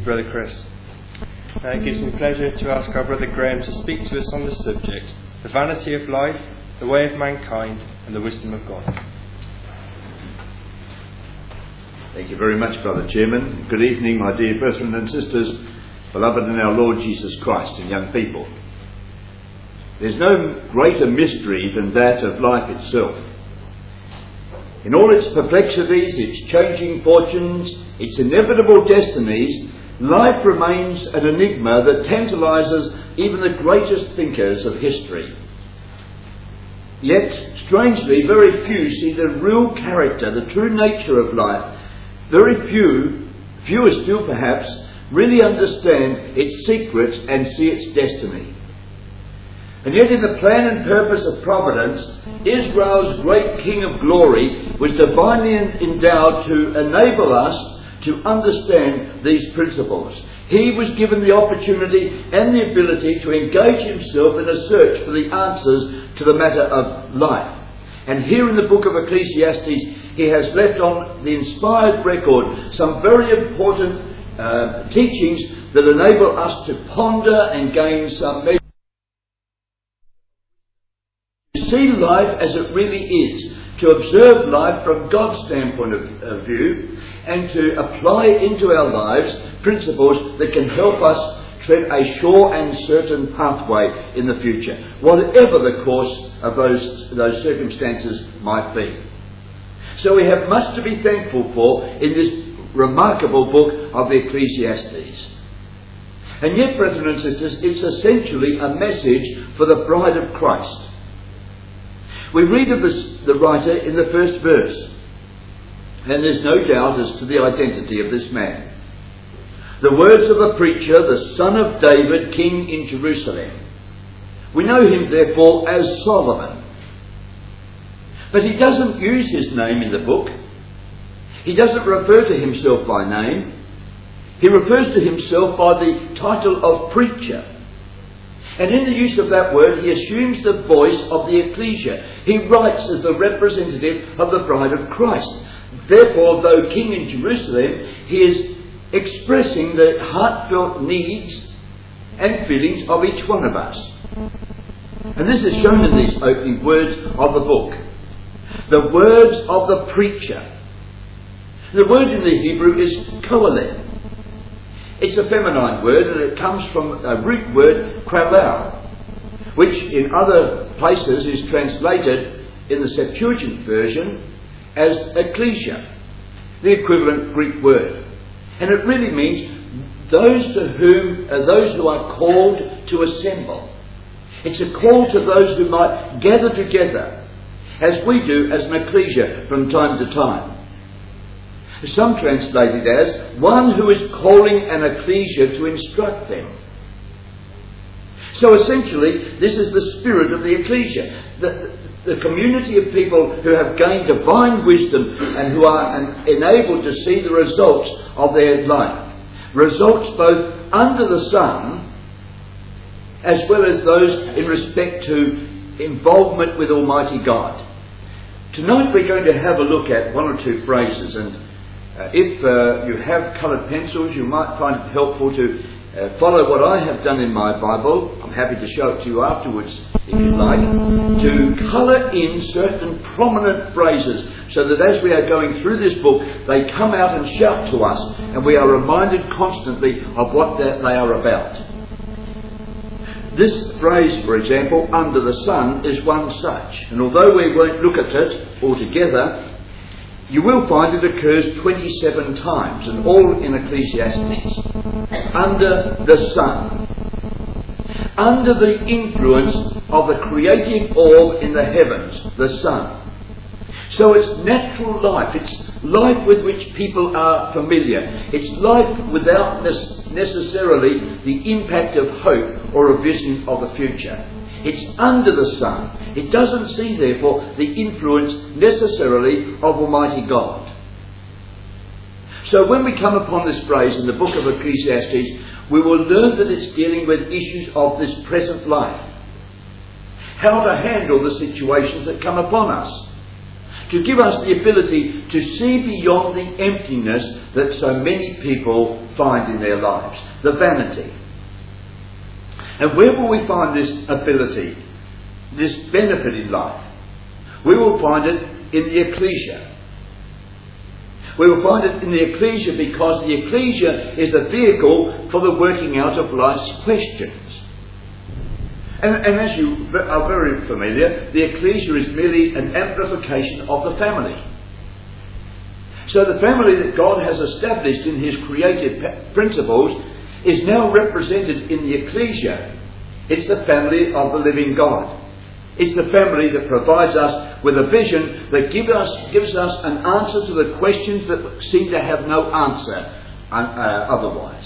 Brother Chris. It gives me pleasure to ask our Brother Graham to speak to us on the subject, the vanity of life, the way of mankind, and the wisdom of God. Thank you very much, Brother Chairman. Good evening, my dear brethren and sisters, beloved in our Lord Jesus Christ, and young people. There's no greater mystery than that of life itself. In all its perplexities, its changing fortunes, its inevitable destinies, life remains an enigma that tantalizes even the greatest thinkers of history. Yet, strangely, very few see the real character, the true nature of life. Very fewer still perhaps, really understand its secrets and see its destiny. And yet in the plan and purpose of providence, Israel's great King of Glory was divinely endowed to enable us to understand these principles. He was given the opportunity and the ability to engage himself in a search for the answers to the matter of life. And here in the book of Ecclesiastes, he has left on the inspired record some very important teachings that enable us to ponder and gain some measure. To see life as it really is, to observe life from God's standpoint of view, and to apply into our lives principles that can help us tread a sure and certain pathway in the future, whatever the course of those circumstances might be. So we have much to be thankful for in this remarkable book of Ecclesiastes. And yet, brethren and sisters, it's essentially a message for the bride of Christ. We read of the writer in the first verse, and there's no doubt as to the identity of this man. The words of the preacher, the son of David, king in Jerusalem. We know him, therefore, as Solomon. But he doesn't use his name in the book. He doesn't refer to himself by name. He refers to himself by the title of preacher. And in the use of that word, he assumes the voice of the ecclesia. He writes as the representative of the bride of Christ. Therefore, though king in Jerusalem, he is expressing the heartfelt needs and feelings of each one of us. And this is shown in these opening words of the book. The words of the preacher. The word in the Hebrew is koheleth. It's a feminine word, and it comes from a root word, kralel, which in other places is translated in the Septuagint version as ecclesia, the equivalent Greek word. And it really means those who are called to assemble. It's a call to those who might gather together, as we do as an ecclesia from time to time. Some translate it as one who is calling an ecclesia to instruct them. So essentially, this is the spirit of the ecclesia. The community of people who have gained divine wisdom and who are enabled to see the results of their life. Results both under the sun, as well as those in respect to involvement with Almighty God. Tonight we're going to have a look at one or two phrases, and if you have coloured pencils, you might find it helpful to follow what I have done in my Bible. I'm happy to show it to you afterwards if you'd like, to colour in certain prominent phrases so that as we are going through this book, they come out and shout to us, and we are reminded constantly of what they are about. This phrase, for example, under the sun, is one such, and although we won't look at it altogether, you will find it occurs 27 times, and all in Ecclesiastes. Under the sun. Under the influence of the creative orb in the heavens, the sun. So it's natural life. It's life with which people are familiar. It's life without necessarily the impact of hope or a vision of the future. It's under the sun. It doesn't see, therefore, the influence necessarily of Almighty God. So when we come upon this phrase in the book of Ecclesiastes, we will learn that it's dealing with issues of this present life. How to handle the situations that come upon us. to give us the ability to see beyond the emptiness that so many people find in their lives, the vanity. And where will we find this ability, this benefit in life? We will find it in the ecclesia. We will find it in the ecclesia because the ecclesia is a vehicle for the working out of life's questions. And as you are very familiar, the ecclesia is merely an amplification of the family. So the family that God has established in His creative principles is now represented in the ecclesia. It's the family of the living God. It's the family that provides us with a vision that gives us an answer to the questions that seem to have no answer otherwise.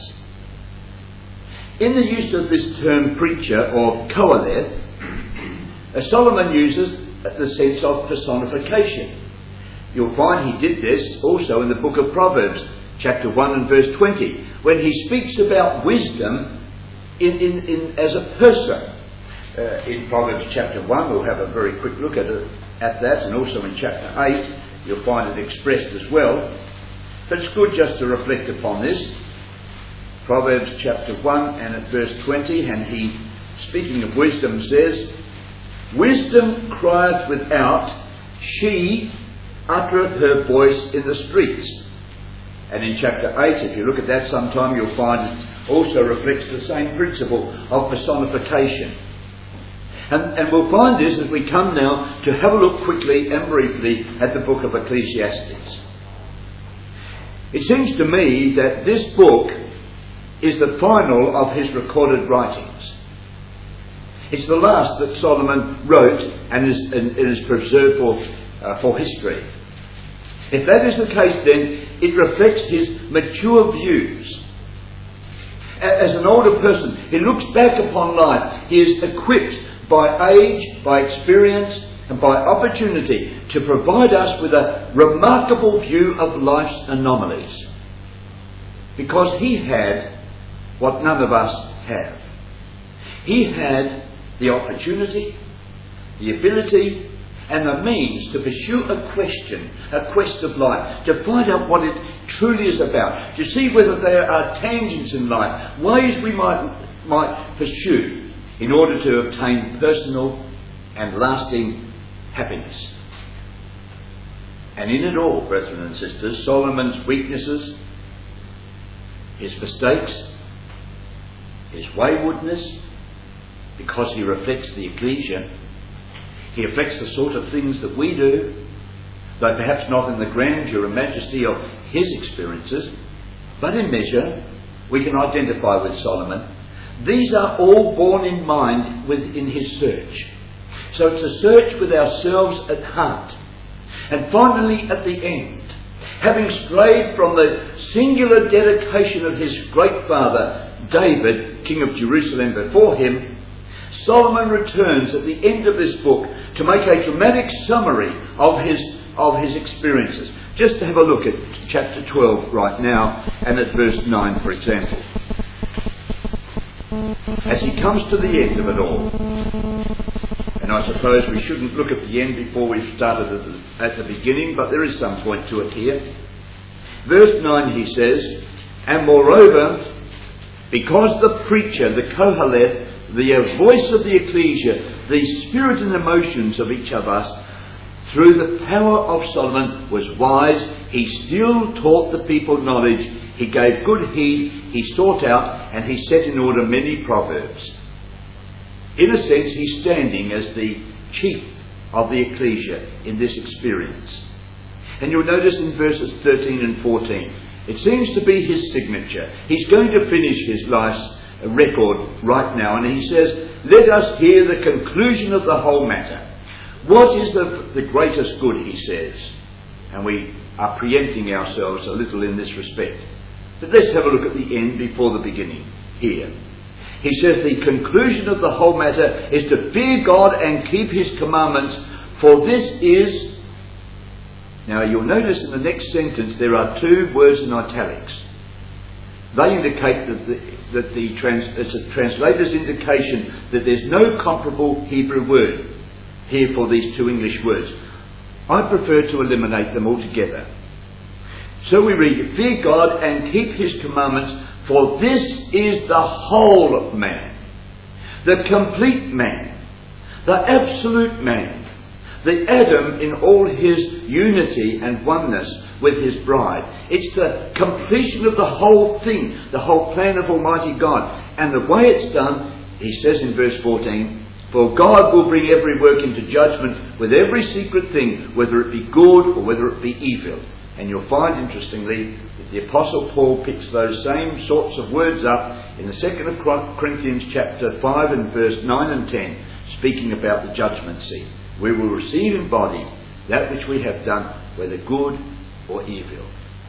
In the use of this term preacher or koheleth, Solomon uses the sense of personification. You'll find he did this also in the book of Proverbs, chapter 1 and verse 20, when he speaks about wisdom as a person. In Proverbs chapter 1, we'll have a very quick look at that, and also in chapter 8, you'll find it expressed as well. But it's good just to reflect upon this. Proverbs chapter 1 and at verse 20, and he, speaking of wisdom, says, "Wisdom crieth without, she uttereth her voice in the streets." And in chapter 8, if you look at that sometime, you'll find it also reflects the same principle of personification. And we'll find this as we come now to have a look quickly and briefly at the book of Ecclesiastes. It seems to me that this book is the final of his recorded writings. It's the last that Solomon wrote and is preserved for history. If that is the case, then it reflects his mature views. As an older person, he looks back upon life. He is equipped by age, by experience, and by opportunity to provide us with a remarkable view of life's anomalies. Because he had what none of us have. He had the opportunity, the ability, and the means to pursue a quest of life, to find out what it truly is about, to see whether there are tangents in life, ways we might pursue in order to obtain personal and lasting happiness. And in it all, brethren and sisters, Solomon's weaknesses, his mistakes, his waywardness, because he reflects the ecclesia, he reflects the sort of things that we do, though perhaps not in the grandeur and majesty of his experiences, but in measure we can identify with Solomon. These are all borne in mind within his search. So it's a search with ourselves at heart. And finally, at the end, having strayed from the singular dedication of his great father, David, king of Jerusalem, before him, Solomon returns at the end of this book to make a dramatic summary of his experiences. Just to have a look at chapter 12 right now, and at verse 9, for example. As he comes to the end of it all, and I suppose we shouldn't look at the end before we've started at the beginning, but there is some point to it here. Verse 9 he says, "And moreover, because the preacher, the koheleth, the voice of the ecclesia, the spirit and emotions of each of us, through the power of Solomon was wise, he still taught the people knowledge, he gave good heed, he sought out, and he set in order many proverbs." In a sense, he's standing as the chief of the ecclesia in this experience. And you'll notice in verses 13 and 14, it seems to be his signature. He's going to finish his life's record right now, and he says, "Let us hear the conclusion of the whole matter." What is the greatest good, he says? And we are preempting ourselves a little in this respect. But let's have a look at the end before the beginning here. He says the conclusion of the whole matter is to fear God and keep his commandments, for this is... Now you'll notice in the next sentence there are two words in italics. They indicate that it's a translator's indication that there's no comparable Hebrew word here for these two English words. I prefer to eliminate them altogether. So we read, fear God and keep his commandments, for this is the whole man, the complete man, the absolute man, the Adam in all his unity and oneness with his bride. It's the completion of the whole thing, the whole plan of Almighty God. And the way it's done, he says in verse 14, for God will bring every work into judgment with every secret thing, whether it be good or whether it be evil. And you'll find, interestingly, that the Apostle Paul picks those same sorts of words up in the 2nd of Corinthians chapter 5 and verse 9 and 10, speaking about the judgment seat. We will receive in body that which we have done, whether good or evil.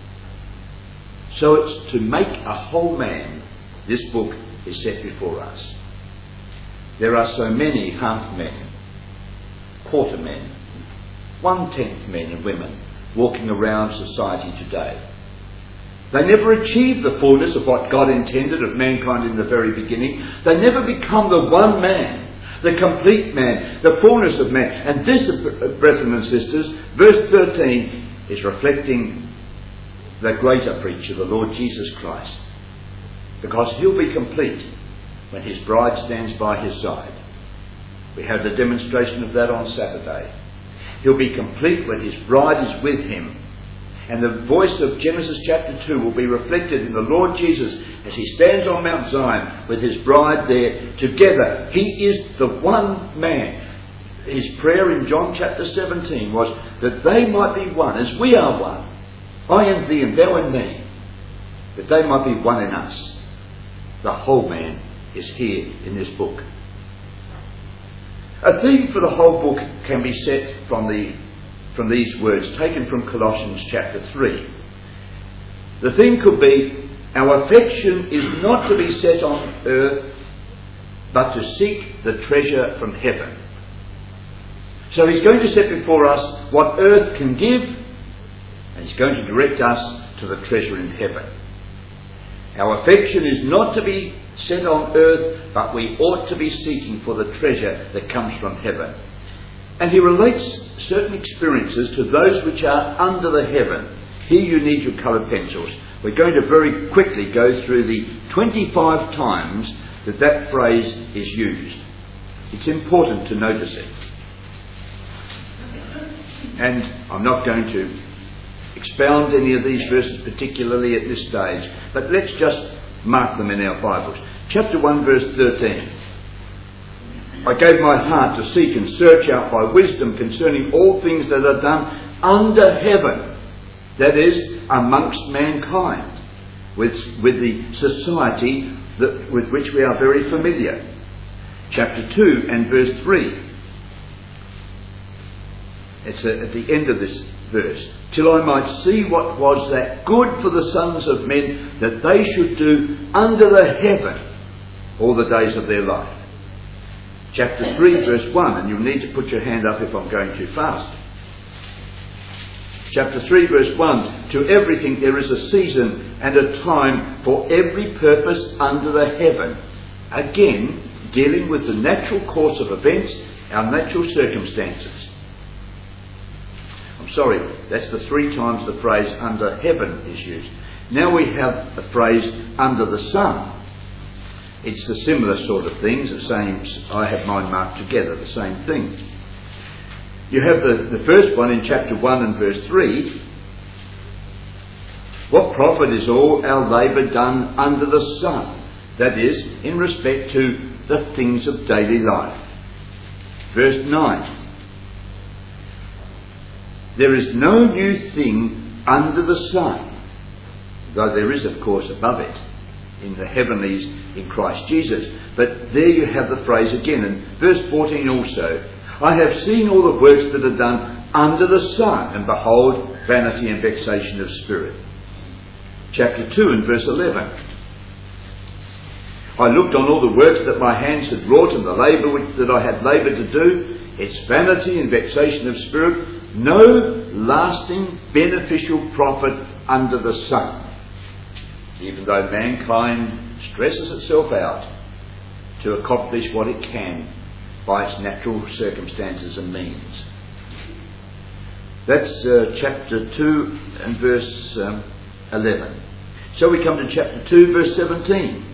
So it's to make a whole man, this book is set before us. There are so many half men, quarter men, 1/10 men and women walking around society today. They never achieve the fullness of what God intended of mankind in the very beginning. They never become the one man, the complete man, the fullness of man. And this, brethren and sisters, verse 13 is reflecting the greater preacher, the Lord Jesus Christ. Because he'll be complete when his bride stands by his side. We had the demonstration of that on Saturday. He'll be complete when his bride is with him. And the voice of Genesis chapter 2 will be reflected in the Lord Jesus as he stands on Mount Zion with his bride there together. He is the one man. His prayer in John chapter 17 was that they might be one as we are one. I and thee and thou and me. That they might be one in us. The whole man is here in this book. A theme for the whole book can be set from these words taken from Colossians chapter 3. The theme could be, our affection is not to be set on earth, but to seek the treasure from heaven. So he's going to set before us what earth can give, and he's going to direct us to the treasure in heaven. Our affection is not to be set on earth, but we ought to be seeking for the treasure that comes from heaven. And he relates certain experiences to those which are under the heaven. Here you need your coloured pencils. We're going to very quickly go through the 25 times that phrase is used. It's important to notice it. And I'm not going to expound any of these verses particularly at this stage, but let's just mark them in our Bibles. Chapter 1 verse 13. I gave my heart to seek and search out by wisdom concerning all things that are done under heaven, that is, amongst mankind, with the society with which we are very familiar. Chapter 2 and verse 3. It's at the end of this verse. Till I might see what was that good for the sons of men, that they should do under the heaven all the days of their life. Chapter 3 verse 1, and you'll need to put your hand up if I'm going too fast. Chapter 3 verse 1, to everything there is a season and a time for every purpose under the heaven. Again, dealing with the natural course of events, our natural circumstances. I'm sorry, that's the 3 times the phrase under heaven is used. Now we have the phrase under the sun. It's the similar sort of things, the same, I have mine marked together, the same thing. You have the first one in chapter 1 and verse 3. What profit is all our labour done under the sun? That is, in respect to the things of daily life. Verse 9. There is no new thing under the sun, though there is, of course, above it, in the heavenlies in Christ Jesus. But there you have the phrase again, and verse 14 also. I have seen all the works that are done under the sun, and behold, vanity and vexation of spirit. Chapter 2 and verse 11. I looked on all the works that my hands had wrought, and the labour that I had laboured to do. It's vanity and vexation of spirit. No lasting beneficial profit under the sun. Even though mankind stresses itself out to accomplish what it can by its natural circumstances and means. That's chapter 2 and verse 11. So we come to chapter 2, verse 17.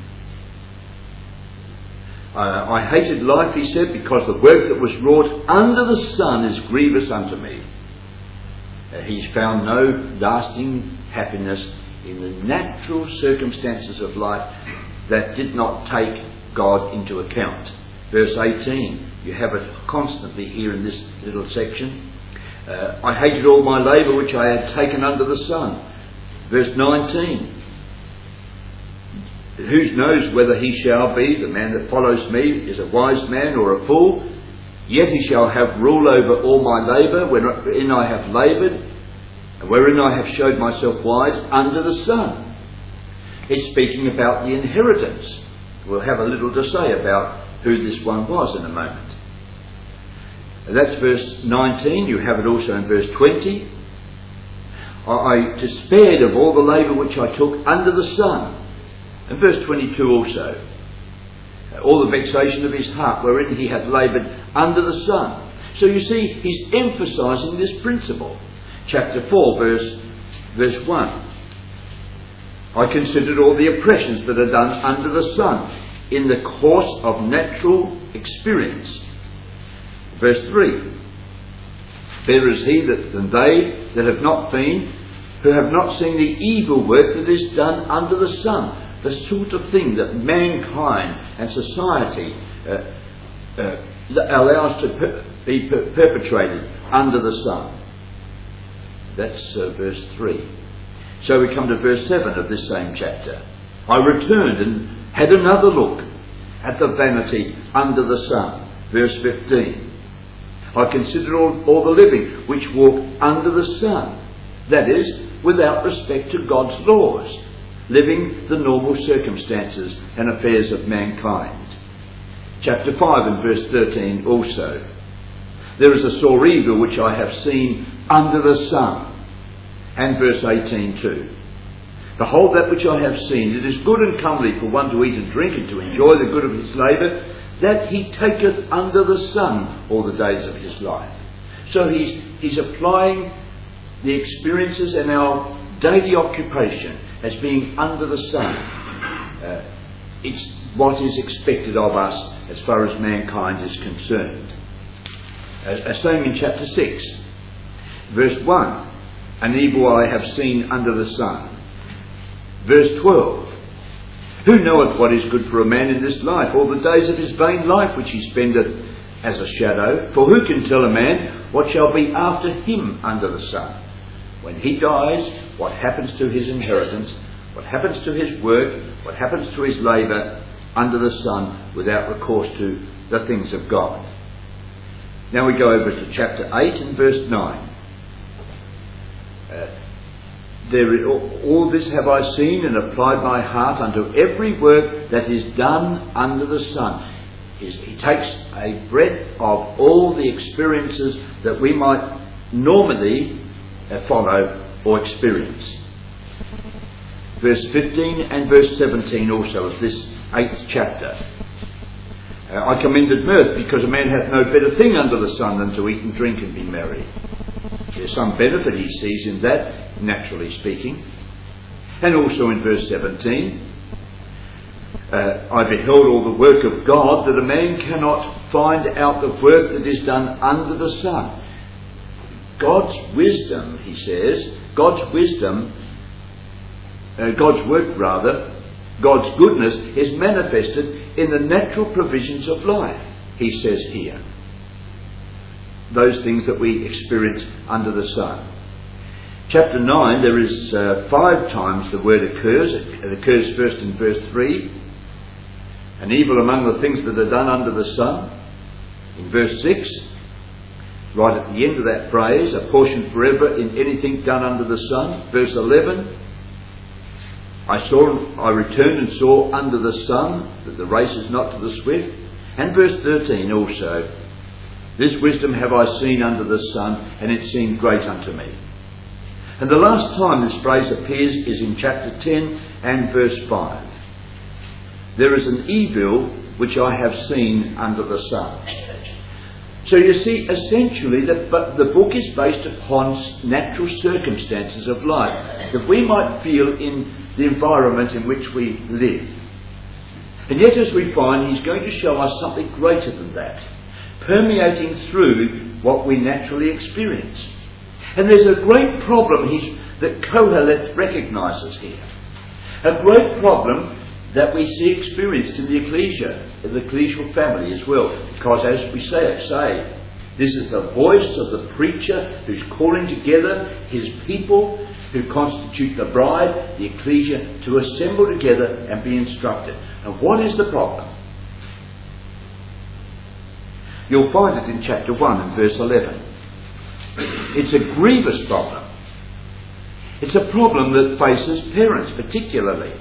I hated life, he said, because the work that was wrought under the sun is grievous unto me. He's found no lasting happiness in the natural circumstances of life that did not take God into account. Verse 18, you have it constantly here in this little section. I hated all my labour which I had taken under the sun. Verse 19, who knows whether he shall be, the man that follows me is a wise man or a fool, yet he shall have rule over all my labour wherein I have laboured, and wherein I have showed myself wise under the sun. It's speaking about the inheritance. We'll have a little to say about who this one was in a moment. That's verse 19. You have it also in verse 20. I despaired of all the labour which I took under the sun. And verse 22 also. All the vexation of his heart wherein he had laboured under the sun. So you see, he's emphasising this principle. Chapter 4, verse 1. I considered all the oppressions that are done under the sun in the course of natural experience. Verse 3. Better is he than they that have not been, who have not seen the evil work that is done under the sun. The sort of thing that mankind and society allows to be perpetrated under the sun. That's verse 3. So we come to verse 7 of this same chapter. I returned and had another look at the vanity under the sun. Verse 15. I considered all the living which walk under the sun. That is, without respect to God's laws, living the normal circumstances and affairs of mankind. Chapter 5 and verse 13 also. There is a sore evil which I have seen under the sun. And verse 18 too. Behold, that which I have seen, it is good and comely for one to eat and drink and to enjoy the good of his labour, that he taketh under the sun all the days of his life. So he's applying the experiences in our daily occupation as being under the sun. It's what is expected of us as far as mankind is concerned. As saying in chapter 6, verse 1, an evil I have seen under the sun. Verse 12, who knoweth what is good for a man in this life, all the days of his vain life which he spendeth as a shadow? For who can tell a man what shall be after him under the sun? When he dies, what happens to his inheritance, what happens to his work, what happens to his labour under the sun without recourse to the things of God. Now we go over to chapter 8 and verse 9. All this have I seen and applied my heart unto every work that is done under the sun. He takes a breadth of all the experiences that we might normally follow or experience. Verse 15 and verse 17 also of this 8th chapter. I commended mirth, because a man hath no better thing under the sun than to eat and drink and be merry. There's some benefit he sees in that, naturally speaking. And also in verse 17, I beheld all the work of God, that a man cannot find out the work that is done under the sun. God's wisdom, he says, God's wisdom, God's work rather, God's goodness is manifested in the natural provisions of life, he says here. Those things that we experience under the sun. Chapter 9, there is 5 times the word occurs. It occurs first in verse 3. An evil among the things that are done under the sun. In verse 6, right at the end of that phrase, a portion forever in anything done under the sun. Verse 11, I returned and saw under the sun that the race is not to the swift. And verse 13 also, this wisdom have I seen under the sun, and it seemed great unto me. And the last time this phrase appears is in chapter 10 and verse 5. There is an evil which I have seen under the sun. So you see, essentially, the book is based upon natural circumstances of life, that we might feel in the environment in which we live. And yet, as we find, he's going to show us something greater than that, permeating through what we naturally experience. And there's a great problem that Kohelet recognises here. A great problem that we see experienced in the ecclesial family as well. Because as we say, this is the voice of the preacher who's calling together his people who constitute the bride, the ecclesia, to assemble together and be instructed. And what is the problem? You'll find it in chapter 1 and verse 11. It's a grievous problem. It's a problem that faces parents particularly.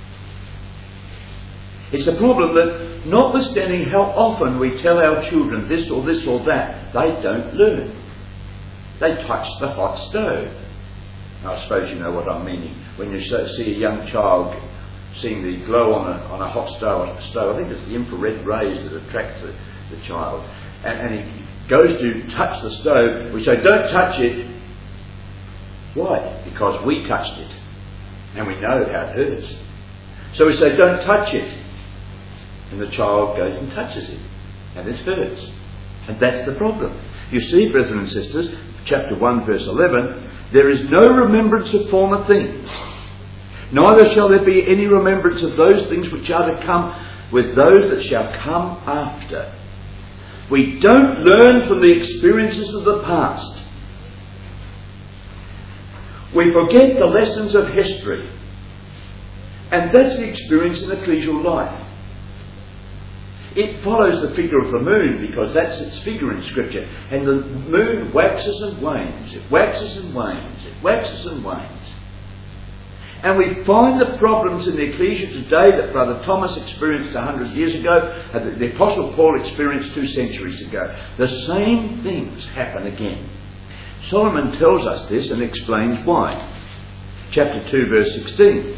It's a problem that, notwithstanding how often we tell our children this or this or that, they don't learn. They touch the hot stove. I suppose you know what I'm meaning. When you see a young child seeing the glow on a hot stove, I think it's the infrared rays that attract the child. And he goes to touch the stove. We say, don't touch it. Why? Because we touched it. And we know how it hurts. So we say, don't touch it. And the child goes and touches it. And it hurts. And that's the problem. You see, brethren and sisters, chapter 1 verse 11, there is no remembrance of former things. Neither shall there be any remembrance of those things which are to come with those that shall come after. We don't learn from the experiences of the past. We forget the lessons of history. And that's the experience in ecclesial life. It follows the figure of the moon because that's its figure in Scripture. And the moon waxes and wanes. It waxes and wanes. It waxes and wanes. And we find the problems in the ecclesia today that Brother Thomas experienced 100 years ago and that the Apostle Paul experienced 2 centuries ago. The same things happen again. Solomon tells us this and explains why. Chapter 2 verse 16.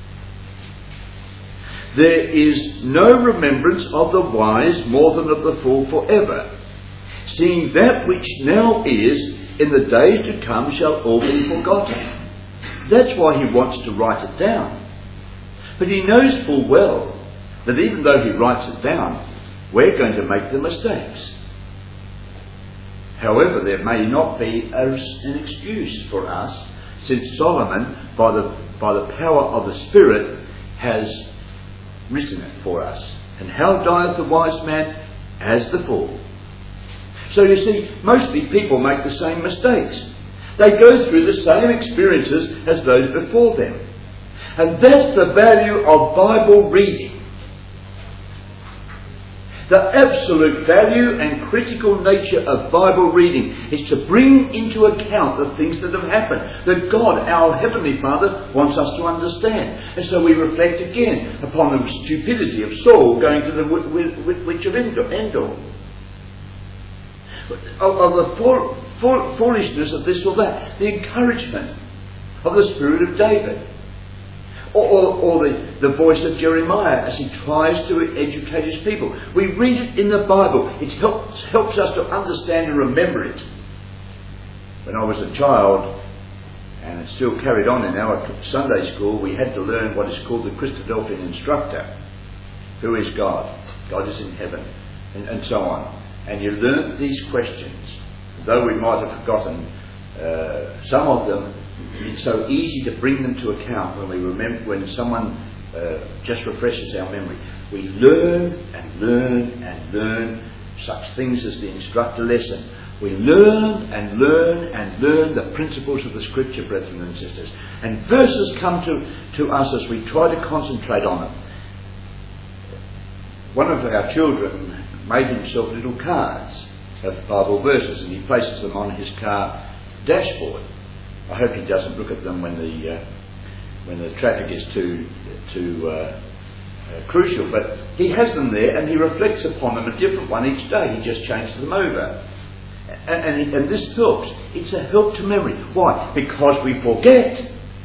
There is no remembrance of the wise more than of the fool forever, seeing that which now is in the days to come shall all be forgotten. That's why he wants to write it down. But he knows full well that even though he writes it down, we're going to make the mistakes. However, there may not be an excuse for us, since Solomon, by the power of the Spirit, has written it for us. And how dieth the wise man? As the fool. So you see, mostly people make the same mistakes. They go through the same experiences as those before them. And that's the value of Bible reading. The absolute value and critical nature of Bible reading is to bring into account the things that have happened, that God, our Heavenly Father, wants us to understand. And so we reflect again upon the stupidity of Saul going to the witch of Endor, of the foolishness of this or that, the encouragement of the spirit of David. Or the voice of Jeremiah as he tries to educate his people. We read it in the Bible. It helps us to understand and remember it. When I was a child, and it still carried on in our Sunday school, we had to learn what is called the Christadelphian instructor. Who is God? God is in heaven. And so on. And you learn these questions. Though we might have forgotten some of them, it's so easy to bring them to account when someone just refreshes our memory. We learn and learn and learn such things as the instructor lesson. We learn and learn and learn the principles of the Scripture, brethren and sisters. And verses come to us as we try to concentrate on them. One of our children made himself little cards of Bible verses, and he places them on his car dashboard. I hope he doesn't look at them when the traffic is too crucial, but he has them there and he reflects upon them a different one each day. He just changes them over. And this helps. It's a help to memory. Why? Because we forget.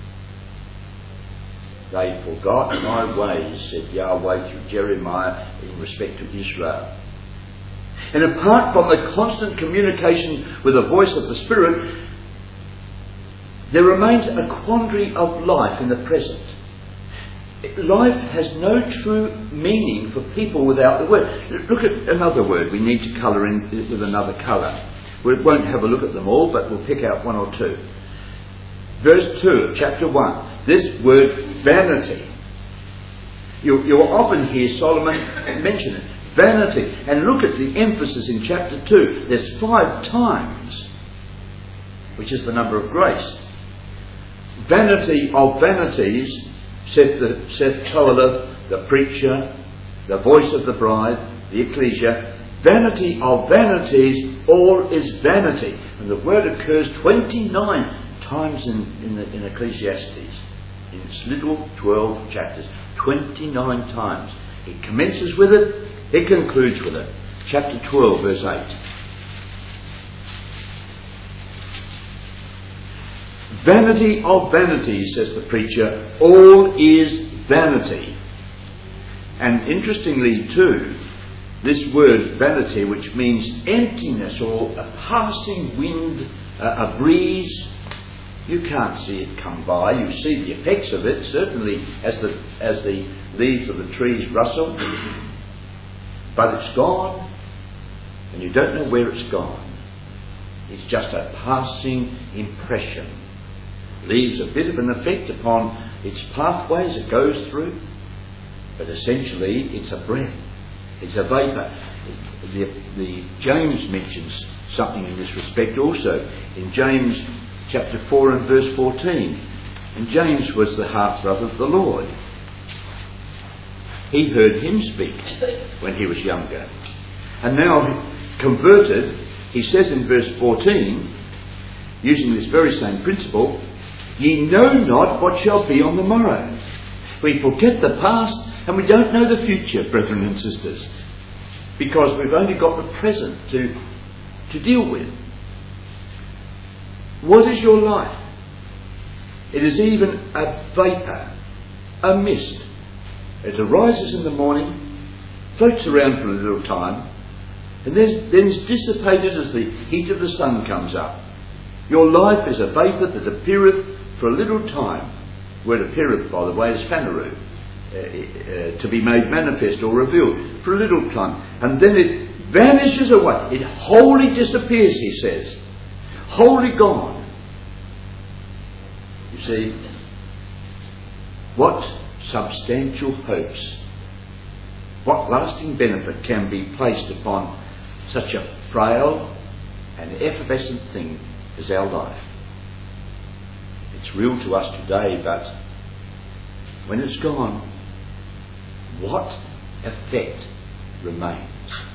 They forgot my ways, said Yahweh through Jeremiah in respect to Israel. And apart from the constant communication with the voice of the Spirit, there remains a quandary of life in the present. Life has no true meaning for people without the Word. Look at another word we need to colour in with another colour. We won't have a look at them all, but we'll pick out one or two. Verse 2 of chapter 1. This word vanity. You'll often hear Solomon mention it. Vanity. And look at the emphasis in chapter 2. There's 5 times, which is the number of grace. Vanity of vanities, saith Qoheleth, the preacher, the voice of the bride, the ecclesia. Vanity of vanities, all is vanity. And the word occurs 29 times in Ecclesiastes. In its little 12 chapters. 29 times. It commences with it, it concludes with it. Chapter 12, verse 8. Vanity of vanities, says the preacher, all is vanity. And interestingly too, this word vanity, which means emptiness or a passing wind, a breeze, you can't see it come by. You see the effects of it, certainly as the leaves of the trees rustle. But it's gone, and you don't know where it's gone. It's just a passing impression. Leaves a bit of an effect upon its pathways it goes through, but essentially it's a breath. It's a vapour. The James mentions something in this respect also. In James chapter 4 and verse 14. And James was the half-brother of the Lord. He heard him speak when he was younger. And now, converted, he says in verse 14, using this very same principle, ye know not what shall be on the morrow. We forget the past and we don't know the future, brethren and sisters, because we've only got the present to deal with. What is your life? It is even a vapour, a mist. It arises in the morning, floats around for a little time, and then is dissipated as the heat of the sun comes up. Your life is a vapour that appeareth for a little time. The word appeareth, by the way, is phaneru, to be made manifest or revealed, for a little time. And then it vanishes away. It wholly disappears, he says. Wholly gone. You see, what substantial hopes, what lasting benefit can be placed upon such a frail and effervescent thing as our life? It's real to us today, but when it's gone, what effect remains?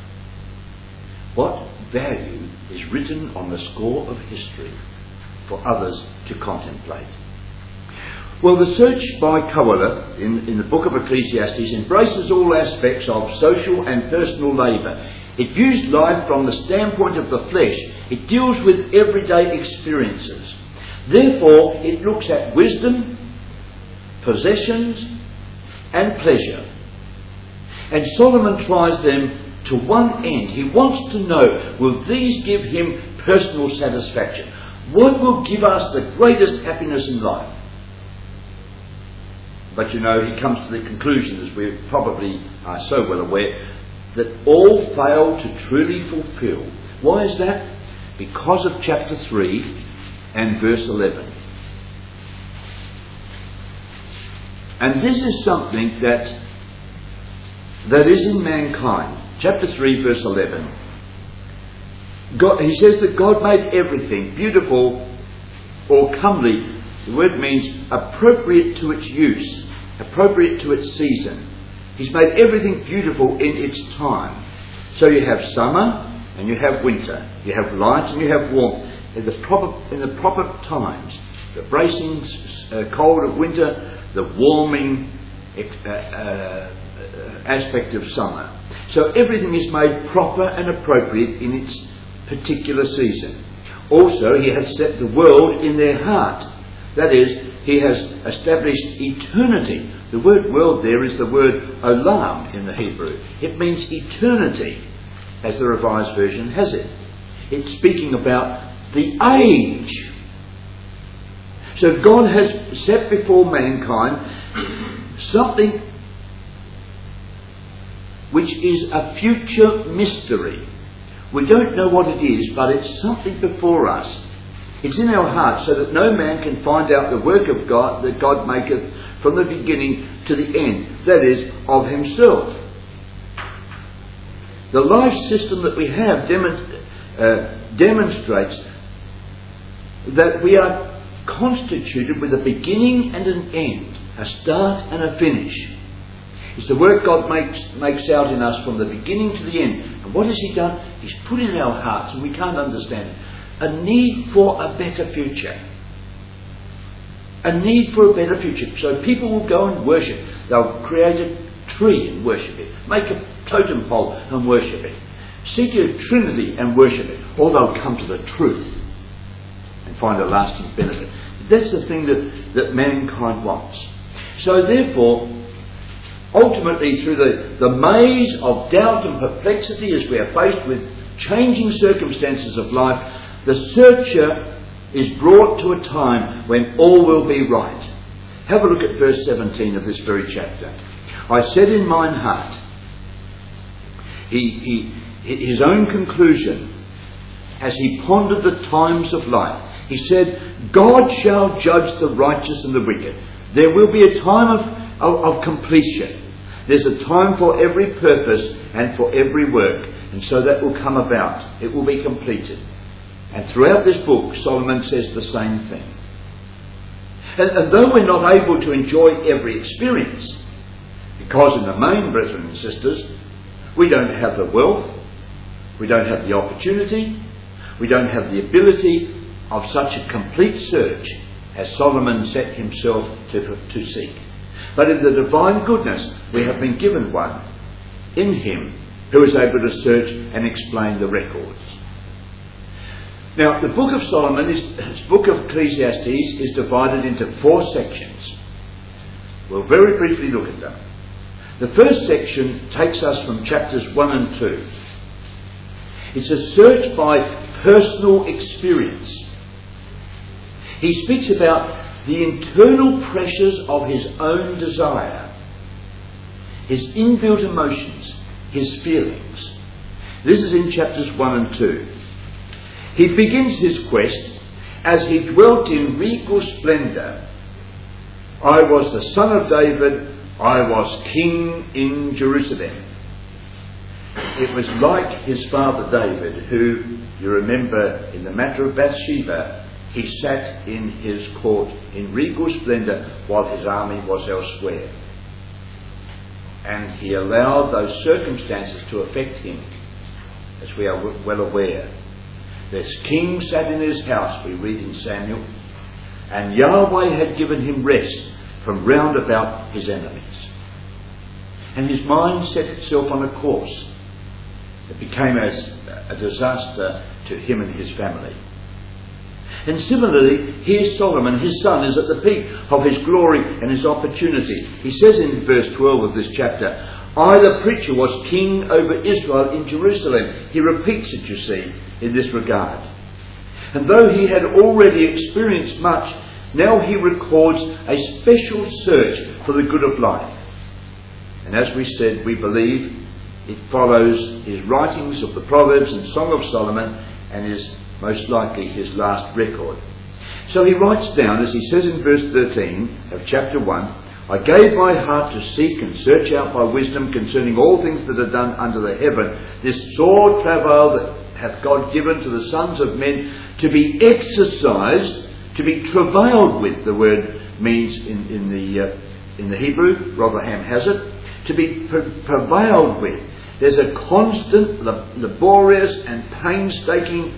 What value is written on the score of history for others to contemplate? Well, the search by Qoheleth in the book of Ecclesiastes embraces all aspects of social and personal labour. It views life from the standpoint of the flesh. It deals with everyday experiences. Therefore, it looks at wisdom, possessions, and pleasure. And Solomon tries them to one end. He wants to know, will these give him personal satisfaction? What will give us the greatest happiness in life? But you know, he comes to the conclusion, as we probably are so well aware, that all fail to truly fulfill. Why is that? Because of chapter 3 and verse 11. And this is something that is in mankind. Chapter 3, verse 11. He says that God made everything beautiful or comely. The word means appropriate to its use, appropriate to its season. He's made everything beautiful in its time. So you have summer and you have winter. You have light and you have warmth. In the proper times. The bracing cold of winter, the warming aspect of summer. So everything is made proper and appropriate in its particular season. Also, he has set the world in their heart. That is, he has established eternity. The word world there is the word olam in the Hebrew. It means eternity. as the Revised Version has it. It's speaking about the age. So God has set before mankind something which is a future mystery. We don't know what it is, but it's something before us. It's in our hearts, so that no man can find out the work of God that God maketh from the beginning to the end, that is, of himself. The life system that we have demonstrates that we are constituted with a beginning and an end, a start and a finish. It's the work God makes out in us from the beginning to the end. And what has He done? He's put in our hearts, and we can't understand it, a need for a better future. A need for a better future. So people will go and worship. They'll create a tree and worship it. Make a totem pole and worship it. Seek a Trinity and worship it. Or they'll come to the truth and find a lasting benefit. That's the thing that mankind wants. So therefore, ultimately through the maze of doubt and perplexity as we are faced with changing circumstances of life, the searcher is brought to a time when all will be right. Have a look at verse 17 of this very chapter. I said in mine heart, his own conclusion as he pondered the times of life. He said, God shall judge the righteous and the wicked. There will be a time of completion. There's a time for every purpose and for every work. And so that will come about. It will be completed. And throughout this book, Solomon says the same thing. And though we're not able to enjoy every experience, because in the main, brethren and sisters, we don't have the wealth, we don't have the opportunity, we don't have the ability of such a complete search as Solomon set himself to seek. But in the divine goodness, we have been given one in him who is able to search and explain the records. Now, the book of Solomon, this book of Ecclesiastes, is divided into 4 sections. We'll very briefly look at them. The first section takes us from chapters 1 and 2. It's a search by personal experience. He speaks about the internal pressures of his own desire, his inbuilt emotions, his feelings. This is in chapters 1 and 2. He begins his quest as he dwelt in regal splendour. I was the son of David, I was king in Jerusalem. It was like his father David, who, you remember in the matter of Bathsheba, he sat in his court in regal splendour while his army was elsewhere. And he allowed those circumstances to affect him, as we are well aware. This king sat in his house, we read in Samuel, and Yahweh had given him rest from round about his enemies. And his mind set itself on a course that became a disaster to him and his family. And similarly, here Solomon, his son, is at the peak of his glory and his opportunity. He says in verse 12 of this chapter, I, the preacher, was king over Israel in Jerusalem. He repeats it, you see, in this regard. And though he had already experienced much, now he records a special search for the good of life. And as we said, we believe it follows his writings of the Proverbs and Song of Solomon and is most likely his last record. So he writes down, as he says in verse 13 of chapter 1, I gave my heart to seek and search out by wisdom concerning all things that are done under the heaven, this sore travail that hath God given to the sons of men to be exercised, to be travailed with, the word means in the Hebrew, Rotherham has it, to be prevailed with. There's a constant, laborious and painstaking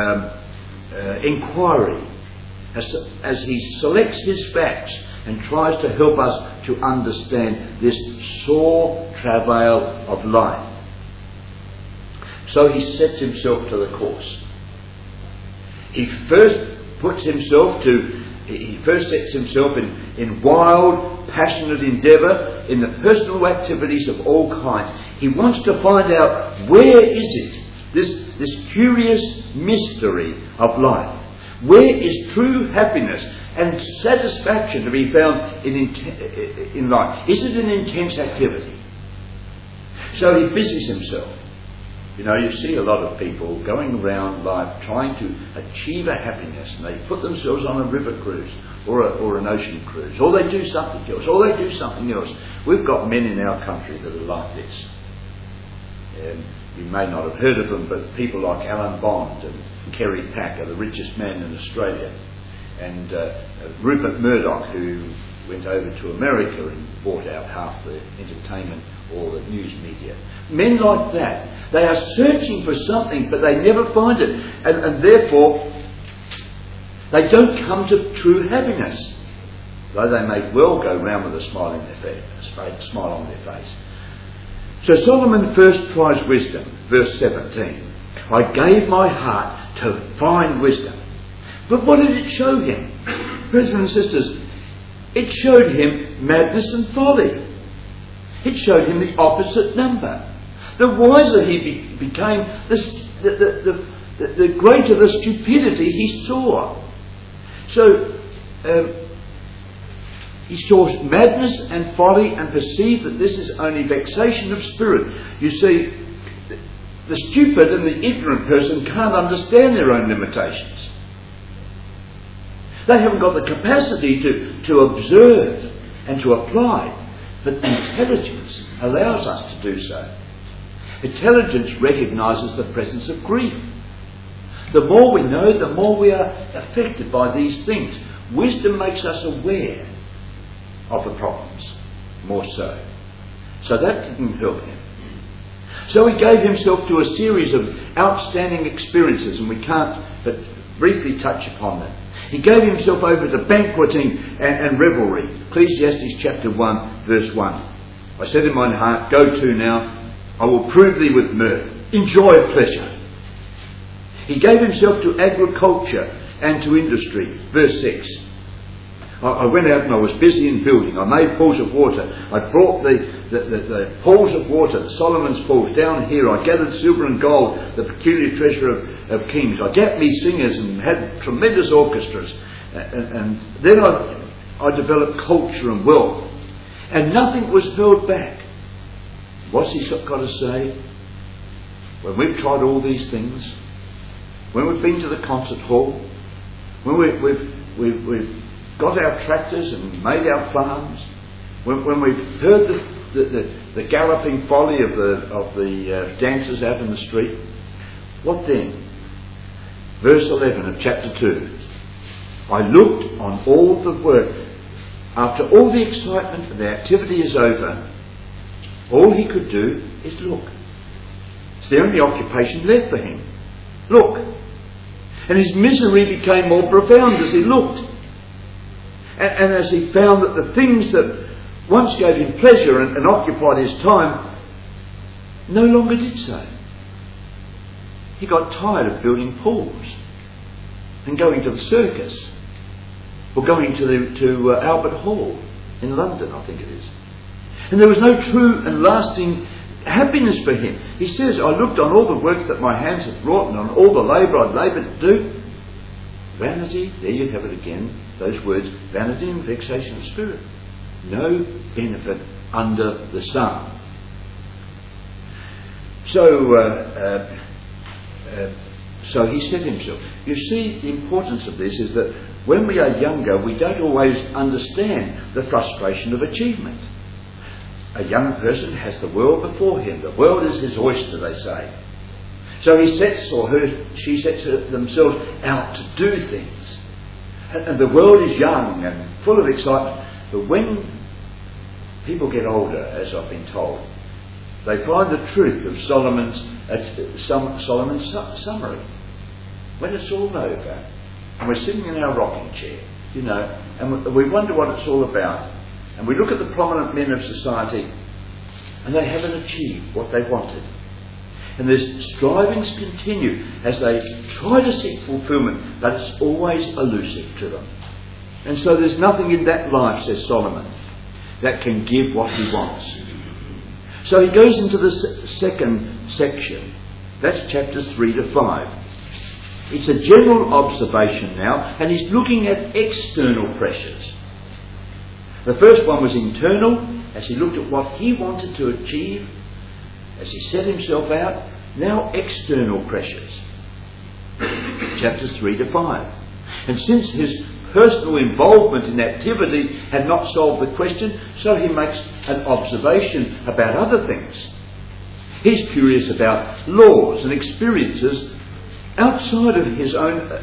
inquiry as he selects his facts and tries to help us to understand this sore travail of life. So he sets himself to the course. He first puts himself to He first sets himself in wild, passionate endeavour in the personal activities of all kinds. He wants to find out, where is it, this curious mystery of life? Where is true happiness and satisfaction to be found in life? Is it an intense activity? So he busies himself. You know, you see a lot of people going around life trying to achieve a happiness, and they put themselves on a river cruise or an ocean cruise, or they do something else, We've got men in our country that are like this. You may not have heard of them, but people like Alan Bond and Kerry Packer, the richest man in Australia, and Rupert Murdoch, who went over to America and bought out half the entertainment or the news media. Men like that, they are searching for something, but they never find it, and therefore they don't come to true happiness, though they may well go round with a smile on their face. So Solomon first tries wisdom, verse 17. I gave my heart to find wisdom. But what did it show him? Brothers and sisters, it showed him madness and folly. It showed him the opposite number. The wiser he became, the greater the stupidity he saw. So, he saw madness and folly and perceived that this is only vexation of spirit. You see, the stupid and the ignorant person can't understand their own limitations. They haven't got the capacity to observe and to apply. But intelligence allows us to do so. Intelligence recognises the presence of grief. The more we know, the more we are affected by these things. Wisdom makes us aware of the problems, more so. So that didn't help him. So he gave himself to a series of outstanding experiences, and we can't but briefly touch upon them. He gave himself over to banqueting and revelry. Ecclesiastes chapter 1, verse 1. I said in mine heart, go to now, I will prove thee with mirth. Enjoy pleasure. He gave himself to agriculture and to industry. Verse 6. I went out and I was busy in building. I made pools of water. I brought the pools of water, the Solomon's pools, down here. I gathered silver and gold, the peculiar treasure of kings. I got me singers and had tremendous orchestras. And then I developed culture and wealth. And nothing was held back. What's he got to say? When we've tried all these things, when we've been to the concert hall, when we've got our tractors and made our farms, when we've heard the galloping folly of the dancers out in the street, what then? Verse 11 of chapter 2. I looked on all the work. After all the excitement and the activity is over, all he could do is look. It's the only occupation left for him. Look. And his misery became more profound as he looked. And as he found that the things that once gave him pleasure and occupied his time no longer did so. He got tired of building pools and going to the circus or going to Albert Hall in London, I think it is. And there was no true and lasting happiness for him. He says, I looked on all the work that my hands had wrought and on all the labour I'd laboured to do. Vanity, there you have it again, those words, vanity and vexation of spirit. No benefit under the sun. So he said himself. You see, the importance of this is that when we are younger, we don't always understand the frustration of achievement. A young person has the world before him. The world is his oyster, they say. So he she sets themselves out to do things. And the world is young and full of excitement. But when people get older, as I've been told, they find the truth of Solomon's summary. When it's all over, and we're sitting in our rocking chair, and we wonder what it's all about, and we look at the prominent men of society, and they haven't achieved what they wanted. And their strivings continue as they try to seek fulfilment, but it's always elusive to them. And so there's nothing in that life, says Solomon, that can give what he wants. So he goes into the second section. That's chapters 3 to 5. It's a general observation now, and he's looking at external pressures. The first one was internal, as he looked at what he wanted to achieve, as he set himself out. Now external pressures. Chapters 3 to 5. And since his personal involvement in activity had not solved the question, so he makes an observation about other things. He's curious about laws and experiences outside of his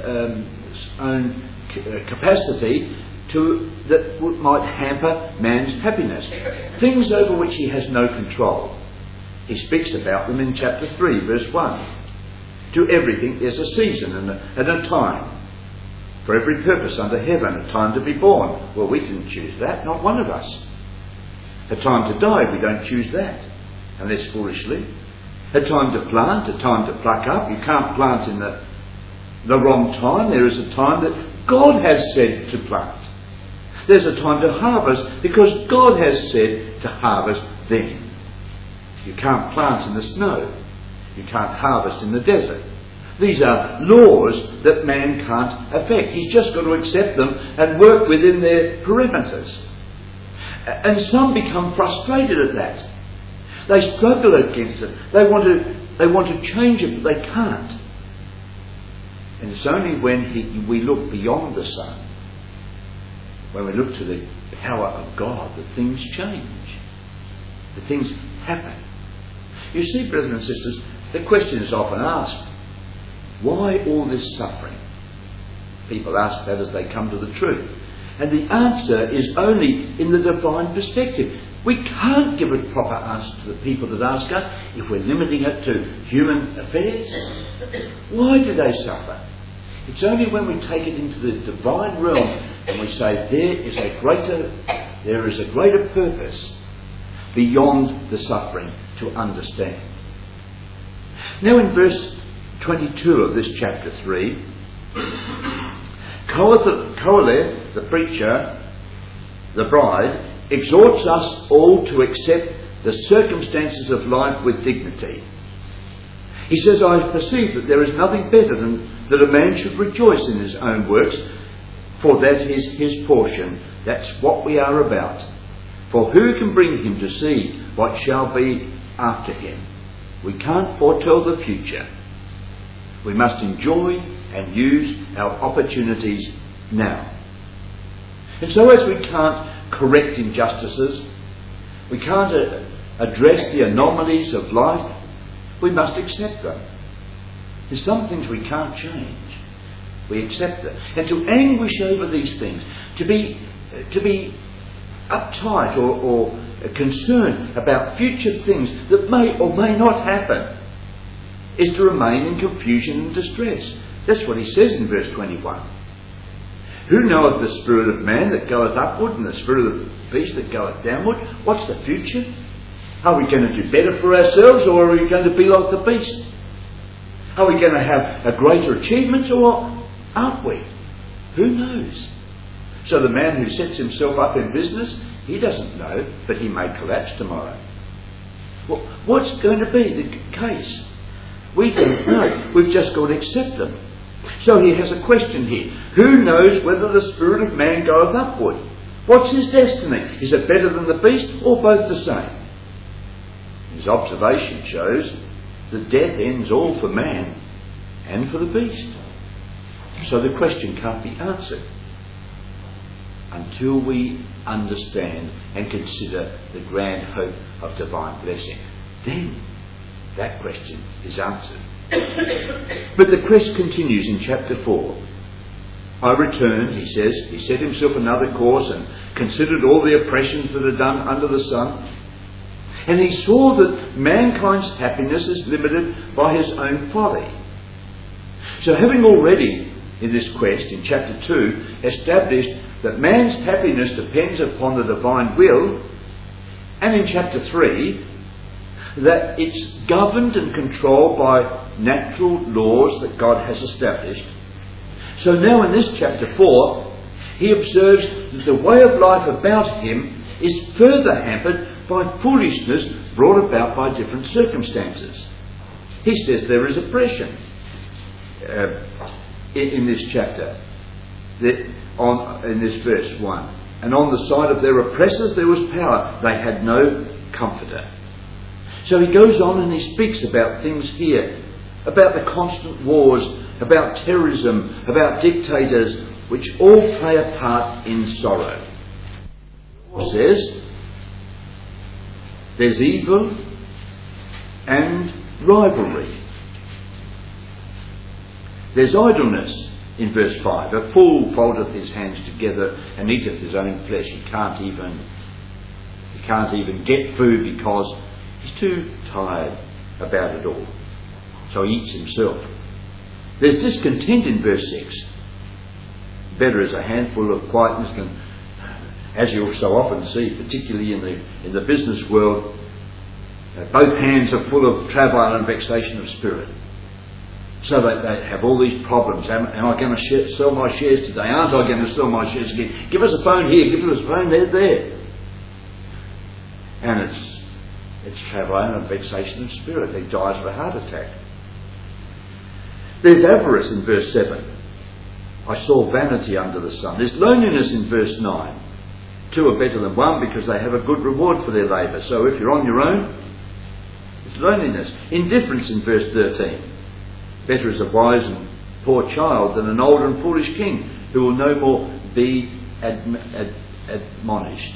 own capacity that might hamper man's happiness. Things over which he has no control. He speaks about them in chapter 3, verse 1. To everything there's a season and a time. For every purpose under heaven, a time to be born. Well, we didn't choose that, not one of us. A time to die, we don't choose that, unless foolishly. A time to plant, a time to pluck up. You can't plant in the wrong time. There is a time that God has said to plant. There's a time to harvest because God has said to harvest then. You can't plant in the snow. You can't harvest in the desert. These are laws that man can't affect. He's just got to accept them and work within their perimeters. And some become frustrated at that. They struggle against it. They want to change it, but they can't. And it's only when we look beyond the sun, when we look to the power of God, that things change. That things happen. You see, brothers and sisters, the question is often asked, why all this suffering? People ask that as they come to the truth. And the answer is only in the divine perspective. We can't give a proper answer to the people that ask us if we're limiting it to human affairs. Why do they suffer? It's only when we take it into the divine realm and we say there is a greater purpose beyond the suffering to understand. Now in verse 22 of this chapter 3, Qoheleth, the preacher, the bride, exhorts us all to accept the circumstances of life with dignity. He says, I perceive that there is nothing better than that a man should rejoice in his own works, for that is his portion. That's what we are about. For who can bring him to see what shall be after him? We can't foretell the future. We must enjoy and use our opportunities now. And so as we can't correct injustices, we can't address the anomalies of life, we must accept them. There's some things we can't change. We accept them. And to anguish over these things, to be uptight or concerned about future things that may or may not happen, is to remain in confusion and distress. That's what he says in verse 21. Who knoweth the spirit of man that goeth upward, and the spirit of the beast that goeth downward? What's the future? Are we going to do better for ourselves, or are we going to be like the beast? Are we going to have a greater achievements, or aren't we? Who knows? So the man who sets himself up in business, he doesn't know, but he may collapse tomorrow. Well, what's going to be the case? We don't know. We've just got to accept them. So he has a question here. Who knows whether the spirit of man goeth upward? What's his destiny? Is it better than the beast, or both the same? His observation shows that death ends all for man and for the beast. So the question can't be answered until we understand and consider the grand hope of divine blessing. Then that question is answered. But the quest continues in chapter 4. I returned, he says. He set himself another course and considered all the oppressions that are done under the sun. And he saw that mankind's happiness is limited by his own folly. So having already, in this quest, in chapter 2, established that man's happiness depends upon the divine will, and in chapter 3, that it's governed and controlled by natural laws that God has established. So now in this chapter 4, He observes that the way of life about him is further hampered by foolishness brought about by different circumstances. He says there is oppression in this chapter, in this verse 1. And on the side of their oppressors there was power. They had no comforter. So he goes on and he speaks about things here, about the constant wars, about terrorism, about dictators, which all play a part in sorrow. He says there's evil and rivalry. There's idleness in verse 5. A fool foldeth his hands together and eateth his own flesh. He can't even get food because he's too tired about it all. So he eats himself. There's discontent in verse 6. Better is a handful of quietness than, as you'll so often see, particularly in the business world, both hands are full of travail and vexation of spirit. So they have all these problems. Am I going to sell my shares today? Aren't I going to sell my shares again? Give us a phone here, give us a phone there. And it's travail and vexation of spirit. He dies of a heart attack. There's avarice in verse 7. I saw vanity under the sun. There's loneliness in verse 9. Two are better than one because they have a good reward for their labour. So if you're on your own, it's loneliness. Indifference in verse 13. Better is a wise and poor child than an old and foolish king who will no more be admonished.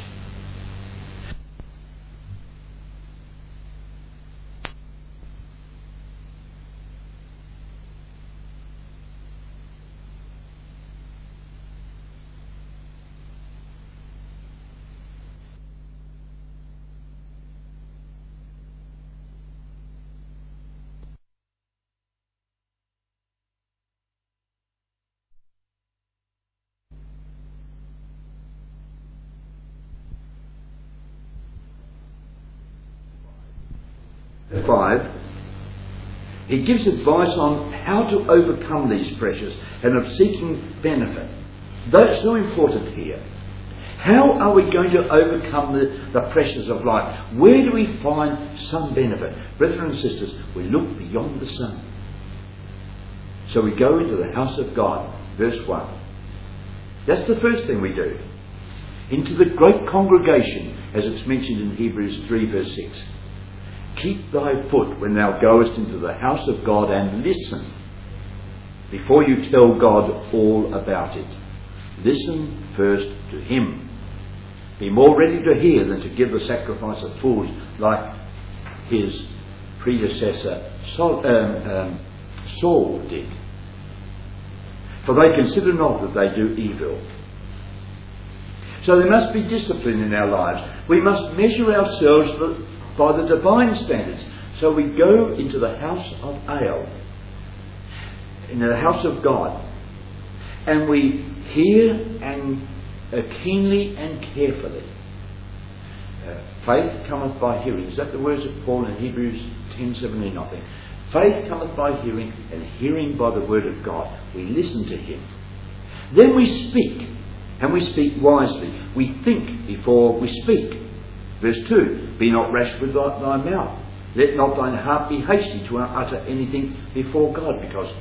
Verse 5, he gives advice on how to overcome these pressures and of seeking benefit. That's so important here. How are we going to overcome the pressures of life? Where do we find some benefit? Brethren and sisters, we look beyond the sun. So we go into the house of God, verse 1. That's the first thing we do. Into the great congregation, as it's mentioned in Hebrews 3 verse 6. Keep thy foot when thou goest into the house of God, and listen before you tell God all about it. Listen first to him. Be more ready to hear than to give the sacrifice of fools, like his predecessor Saul did. For they consider not that they do evil. So there must be discipline in our lives. We must measure ourselves by the divine standards. So we go into the house of Ale, into the house of God, and we hear and keenly and carefully. Faith cometh by hearing. Is that the words of Paul in Hebrews 10:17, I think? Faith cometh by hearing, and hearing by the word of God. We listen to him. Then we speak, and we speak wisely. We think before we speak. Verse 2, be not rash with thy mouth. Let not thine heart be hasty to utter anything before God, because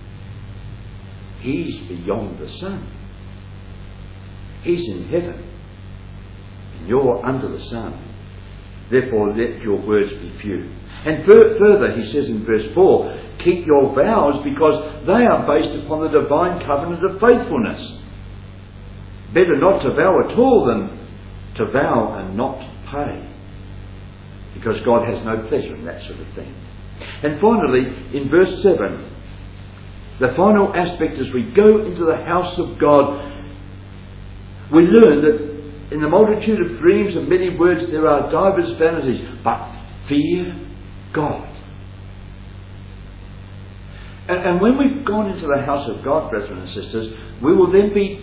he's beyond the sun. He's in heaven, and you're under the sun. Therefore let your words be few. And further, he says in verse 4, keep your vows, because they are based upon the divine covenant of faithfulness. Better not to vow at all than to vow and not pay, because God has no pleasure in that sort of thing. And finally, in verse 7, the final aspect as we go into the house of God, we learn that in the multitude of dreams and many words there are divers vanities, but fear God. And when we've gone into the house of God, brethren and sisters, we will then be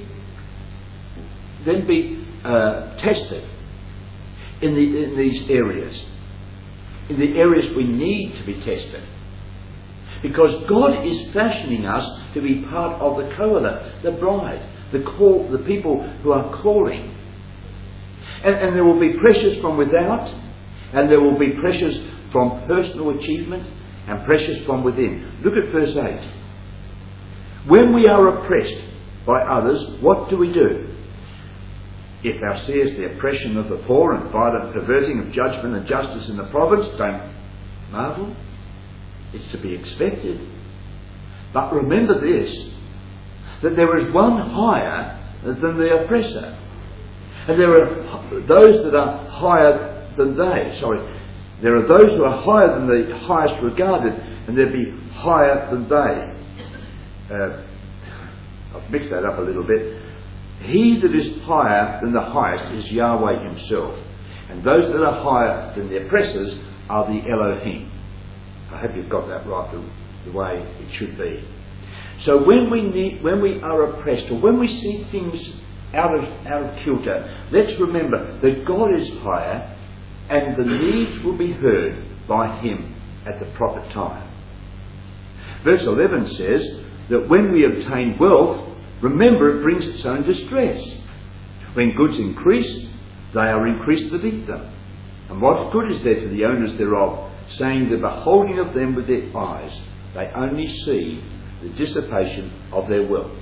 tested in these areas, in the areas we need to be tested, because God is fashioning us to be part of the covenant, the bride, the people who are calling. And there will be pressures from without, and there will be pressures from personal achievement, and pressures from within. Look at verse 8. When we are oppressed by others, what do we do? If thou seest the oppression of the poor and violent perverting of judgment and justice in the province, don't marvel. It's to be expected. But remember this, that there is one higher than the oppressor. And there are those that are higher than they. There are those who are higher than the highest regarded, and there be higher than they. I've mixed that up a little bit. He that is higher than the highest is Yahweh himself. And those that are higher than the oppressors are the Elohim. I hope you've got that right the way it should be. So when we are oppressed, or when we see things out of kilter, let's remember that God is higher, and the needs will be heard by him at the proper time. Verse 11 says that when we obtain wealth, remember it brings its own distress. When goods increase, they are increased beneath them. And what good is there to the owners thereof, saying the beholding of them with their eyes, they only see the dissipation of their wealth.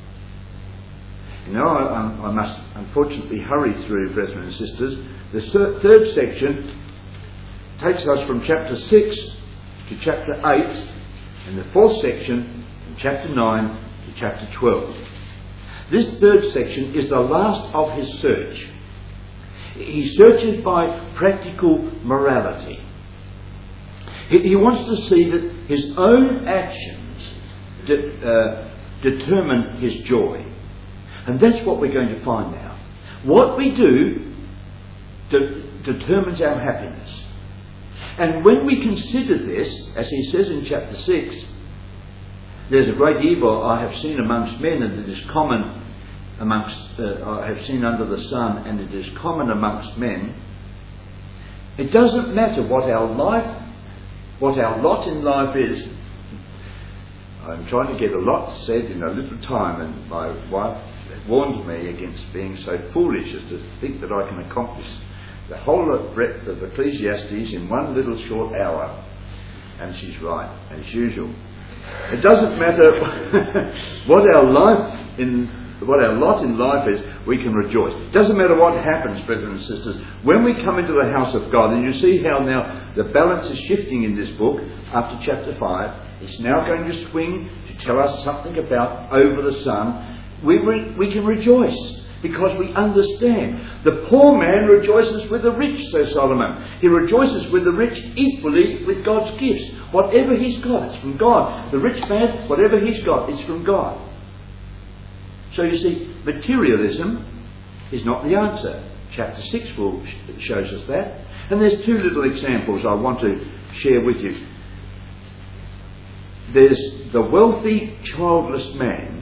Now I must unfortunately hurry through, brethren and sisters. The third section takes us from chapter 6 to chapter 8, and the fourth section from chapter 9 to chapter 12. This third section is the last of his search. He searches by practical morality. He wants to see that his own actions determine his joy. And that's what we're going to find now. What we do determines our happiness. And when we consider this, as he says in chapter 6, there's a great evil I have seen amongst men, and it is common amongst, I have seen under the sun, and it is common amongst men. It doesn't matter what our lot in life is. I'm trying to get a lot said in a little time, and my wife warned me against being so foolish as to think that I can accomplish the whole breadth of Ecclesiastes in one little short hour. And she's right, as usual. It doesn't matter what our lot in life is, we can rejoice. It doesn't matter what happens, brethren and sisters. When we come into the house of God, and you see how now the balance is shifting in this book after chapter 5, it's now going to swing to tell us something about over the sun. We can rejoice because we understand. The poor man rejoices with the rich, says Solomon. He rejoices with the rich equally with God's gifts. Whatever he's got, it's from God. The rich man, whatever he's got, it's from God. So you see, materialism is not the answer. Chapter 6 shows us that. And there's two little examples I want to share with you. There's the wealthy, childless man.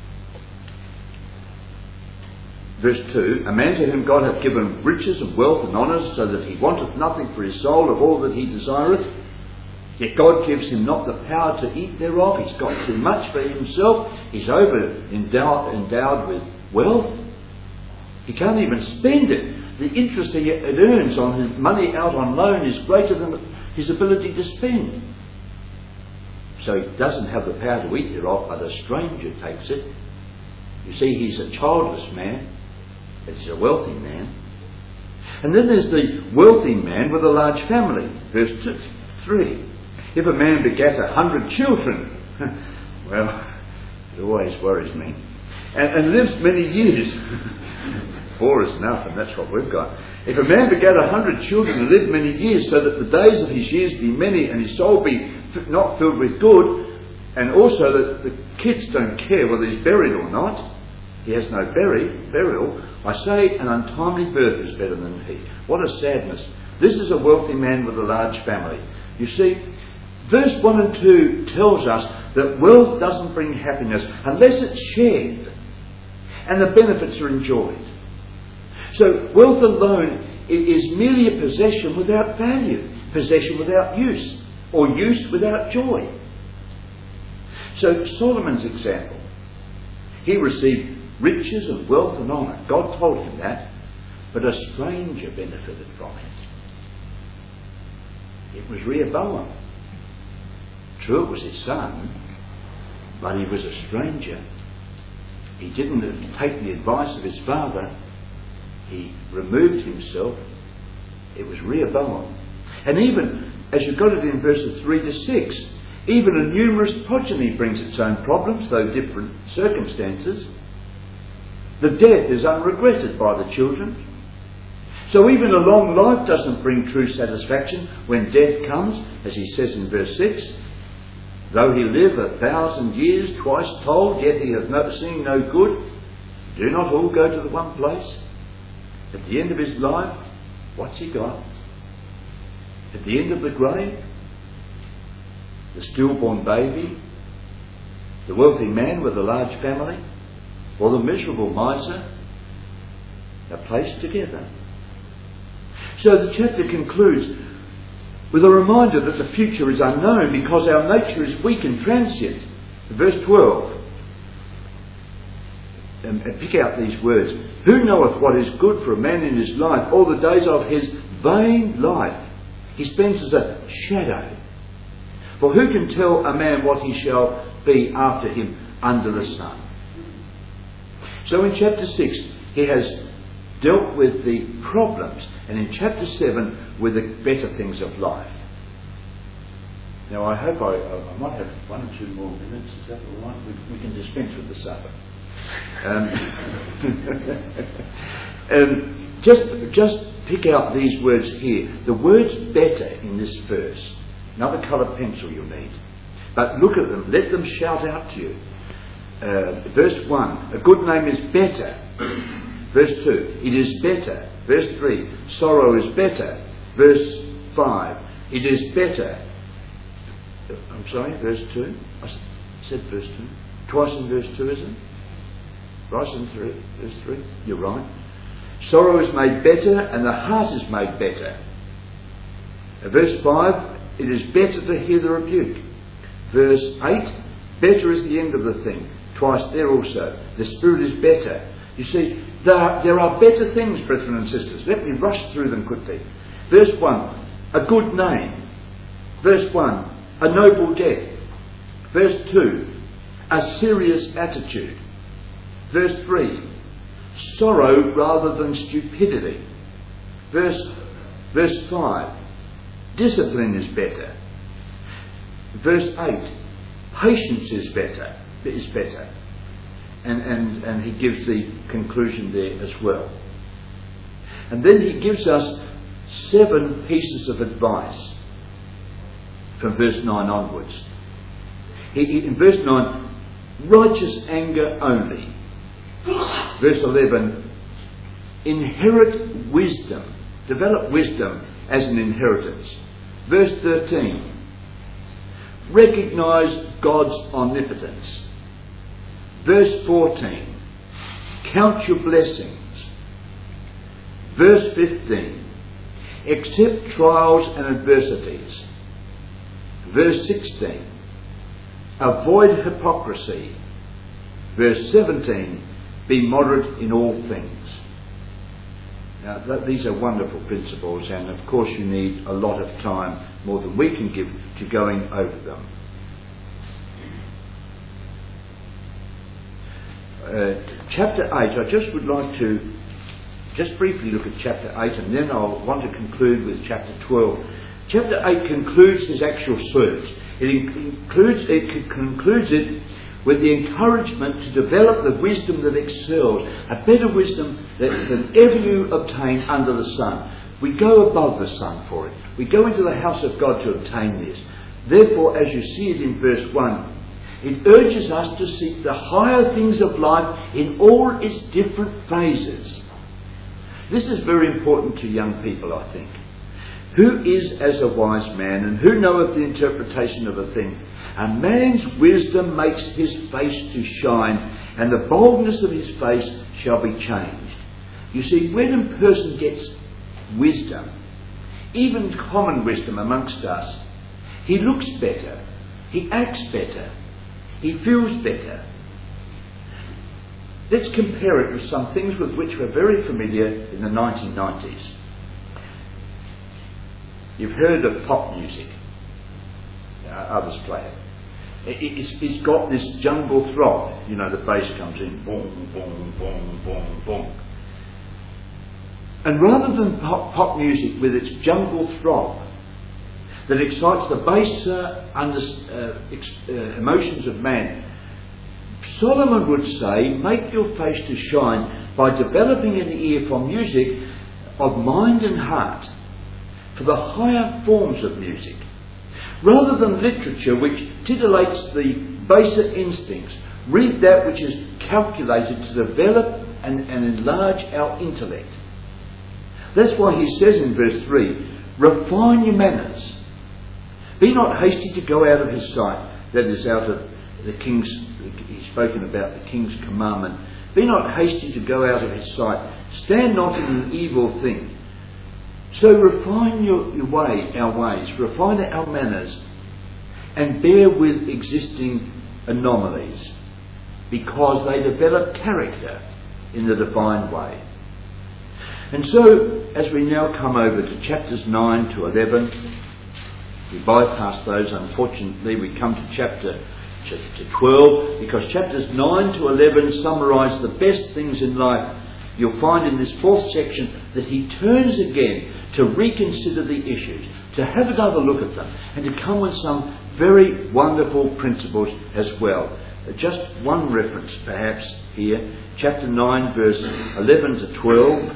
Verse 2, a man to whom God hath given riches and wealth and honours, so that he wanteth nothing for his soul of all that he desireth. Yet God gives him not the power to eat thereof. He's got too much for himself. He's endowed with wealth. He can't even spend it. The interest it earns on his money out on loan is greater than his ability to spend. So he doesn't have the power to eat thereof, but a stranger takes it. You see, he's a childless man, but he's a wealthy man. And then there's the wealthy man with a large family. Verse 3. If a man begat 100 children, well, it always worries me, and lives many years. 4 is enough, and that's what we've got. If a man begat 100 children and lived many years, so that the days of his years be many, and his soul be not filled with good, and also that the kids don't care whether he's buried or not, he has no burial, I say an untimely birth is better than he. What a sadness. This is a wealthy man with a large family. You see, verse 1 and 2 tells us that wealth doesn't bring happiness unless it's shared and the benefits are enjoyed. So wealth alone is merely a possession without value, possession without use, or use without joy. So Solomon's example, he received riches and wealth and honour. God told him that, but a stranger benefited from it. It was Rehoboam. True, it was his son, but he was a stranger. He didn't take the advice of his father. He removed himself. It was Rehoboam. And even, as you've got it in verses 3 to 6, even a numerous progeny brings its own problems, though different circumstances. The death is unregretted by the children. So even a long life doesn't bring true satisfaction when death comes, as he says in verse 6. Though he live 1,000 years, twice told, yet he hath seen no good. Do not all go to the one place? At the end of his life, what's he got? At the end of the grave, the stillborn baby, the wealthy man with a large family, or the miserable miser, are placed together. So the chapter concludes with a reminder that the future is unknown because our nature is weak and transient. Verse 12. And pick out these words. Who knoweth what is good for a man in his life? All the days of his vain life he spends as a shadow. For who can tell a man what he shall be after him under the sun? So in chapter 6 he has dealt with the problems, and in chapter 7 with the better things of life. Now I hope I might have 1 or 2 more minutes. Is that all right? We can dispense with the supper. Just pick out these words here. The words better in this verse. Another coloured pencil you'll need. But look at them. Let them shout out to you. Verse 1. A good name is better. Verse 2. It is better. Verse 3. Sorrow is better. Verse 5. It is better. I'm sorry, verse 2. I said verse 2. Twice in verse 2, is it? Right in verse 3. You're right. Sorrow is made better and the heart is made better. Verse 5. It is better to hear the rebuke. Verse 8. Better is the end of the thing. Twice there also. The spirit is better. You see, there are better things, brethren and sisters. Let me rush through them quickly. Verse 1. A good name. Verse 1. A noble death. Verse 2. A serious attitude. Verse 3. Sorrow rather than stupidity. Verse 5. Discipline is better. Verse 8. Patience is better. And he gives the conclusion there as well. And then he gives us 7 pieces of advice from verse 9 onwards. In verse 9, righteous anger only. Verse 11, inherit wisdom. Develop wisdom as an inheritance. Verse 13, recognise God's omnipotence. Verse 14, count your blessings. Verse 15, accept trials and adversities. Verse 16, avoid hypocrisy. Verse 17, be moderate in all things. Now, these are wonderful principles, and of course you need a lot of time, more than we can give, to going over them. Chapter 8, I just would like to just briefly look at chapter 8, and then I'll want to conclude with chapter 12. Chapter 8 concludes his actual search. It concludes it with the encouragement to develop the wisdom that excels, a better wisdom than ever you obtain under the sun. We go above the sun for it. We go into the house of God to obtain this. Therefore, as you see it in verse 1, it urges us to seek the higher things of life in all its different phases. This is very important to young people, I think. Who is as a wise man, and who knoweth the interpretation of a thing? A man's wisdom makes his face to shine, and the boldness of his face shall be changed. You see, when a person gets wisdom, even common wisdom amongst us, he looks better, he acts better, he feels better. Let's compare it with some things with which we're very familiar in the 1990s. You've heard of pop music. Others play it. It's got this jungle throb. You know, the bass comes in, boom, boom, boom, boom, boom. And rather than pop music with its jungle throb that excites the baser emotions of man, Solomon would say, make your face to shine by developing an ear for music of mind and heart, for the higher forms of music, rather than literature which titillates the baser instincts. Read that which is calculated to develop and enlarge our intellect. That's why he says in verse 3, refine your manners. Be not hasty to go out of his sight. That is out of the king's, he's spoken about the king's commandment. Be not hasty to go out of his sight. Stand not in an evil thing. So refine your way, our ways, refine our manners, and bear with existing anomalies, because they develop character in the divine way. And so, as we now come over to chapters 9 to 11, we bypass those, unfortunately. We come to chapter 12, because chapters 9 to 11 summarise the best things in life. You'll find in this fourth section that he turns again to reconsider the issues, to have another look at them, and to come with some very wonderful principles as well. Just one reference perhaps here, chapter 9 verse 11 to 12.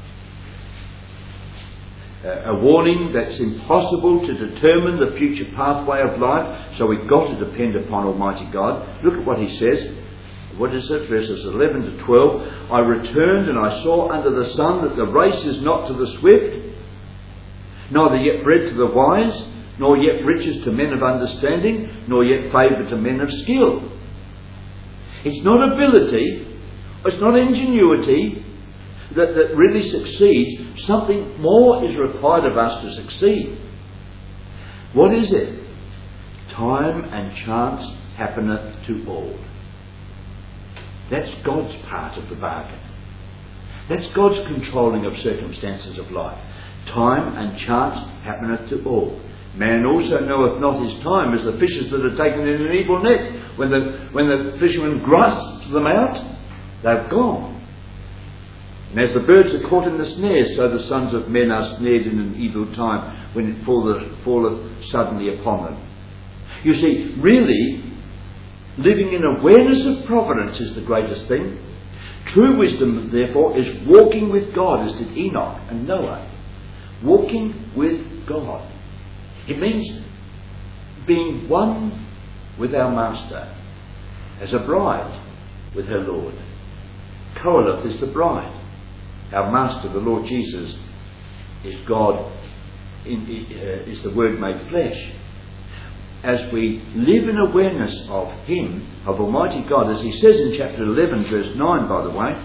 A warning that's impossible to determine the future pathway of life, so we've got to depend upon Almighty God. Look at what he says. What is it? Verses 11 to 12. I returned and I saw under the sun that the race is not to the swift, neither yet bread to the wise, nor yet riches to men of understanding, nor yet favour to men of skill. It's not ability, it's not ingenuity that really succeeds. Something more is required of us to succeed. What is it? Time and chance happeneth to all. That's God's part of the bargain. That's God's controlling of circumstances of life. Time and chance happeneth to all. Man also knoweth not his time, as the fishes that are taken in an evil net. When the fishermen grasp them out, they've gone. And as the birds are caught in the snares, so the sons of men are snared in an evil time, when it falleth suddenly upon them. You see, really, living in awareness of providence is the greatest thing. True wisdom, therefore, is walking with God, as did Enoch and Noah. Walking with God. It means being one with our Master, as a bride with her Lord. Koheleth is the bride. Our Master, the Lord Jesus, is God, is the Word made flesh. As we live in awareness of Him, of Almighty God, as He says in chapter 11, verse 9, by the way,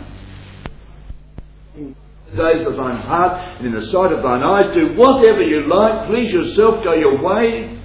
in the days of thine heart and in the sight of thine eyes, do whatever you like, please yourself, go your way.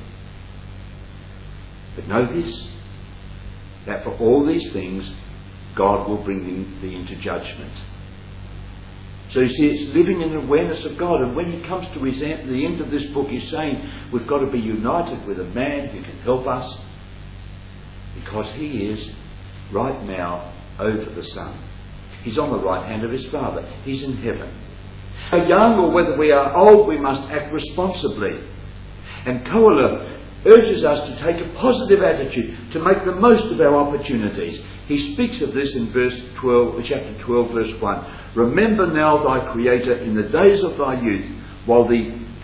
But know this, that for all these things, God will bring thee into judgment. So you see, it's living in awareness of God. And when he comes to the end of this book, he's saying we've got to be united with a man who can help us, because he is right now over the sun. He's on the right hand of his Father. He's in heaven. Whether young or whether we are old, we must act responsibly. And Koheleth urges us to take a positive attitude, to make the most of our opportunities. He speaks of this in chapter 12, verse 1. Remember now thy Creator in the days of thy youth, while the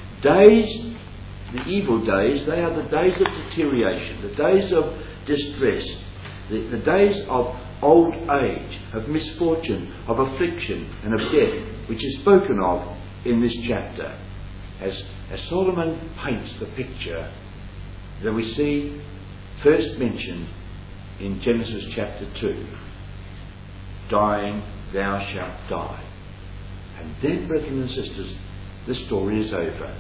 evil days, they are the days of deterioration, the days of distress, the days of old age, of misfortune, of affliction and of death, which is spoken of in this chapter. As Solomon paints the picture that we see first mentioned in Genesis chapter 2. Dying, thou shalt die. And then, brethren and sisters, the story is over.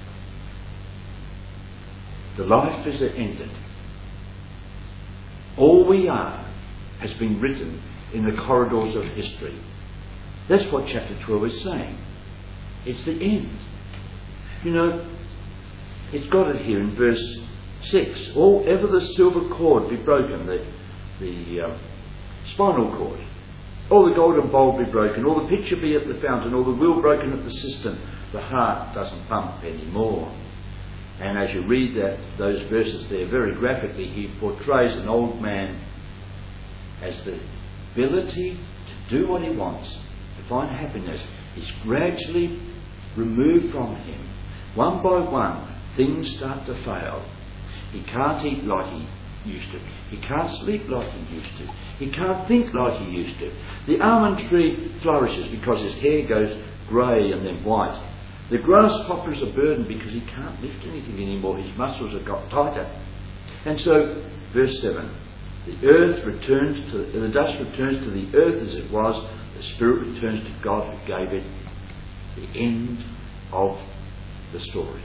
The life is ended. All we are has been written in the corridors of history. That's what chapter 12 is saying. It's the end. You know, it's got it here in verse 6. All ever the silver cord be broken, the spinal cord. All the golden bowl be broken, all the pitcher be at the fountain, all the wheel broken at the cistern. The heart doesn't pump anymore. And as you read those verses there very graphically, he portrays an old man as the ability to do what he wants, to find happiness, is gradually removed from him. One by one, things start to fail. He can't eat like he used to. He can't sleep like he used to. He can't think like he used to. The almond tree flourishes because his hair goes grey and then white. The grasshopper is a burden because he can't lift anything anymore. His muscles have got tighter. And so, verse 7, the dust returns to the earth as it was, the spirit returns to God who gave it. The end of the story.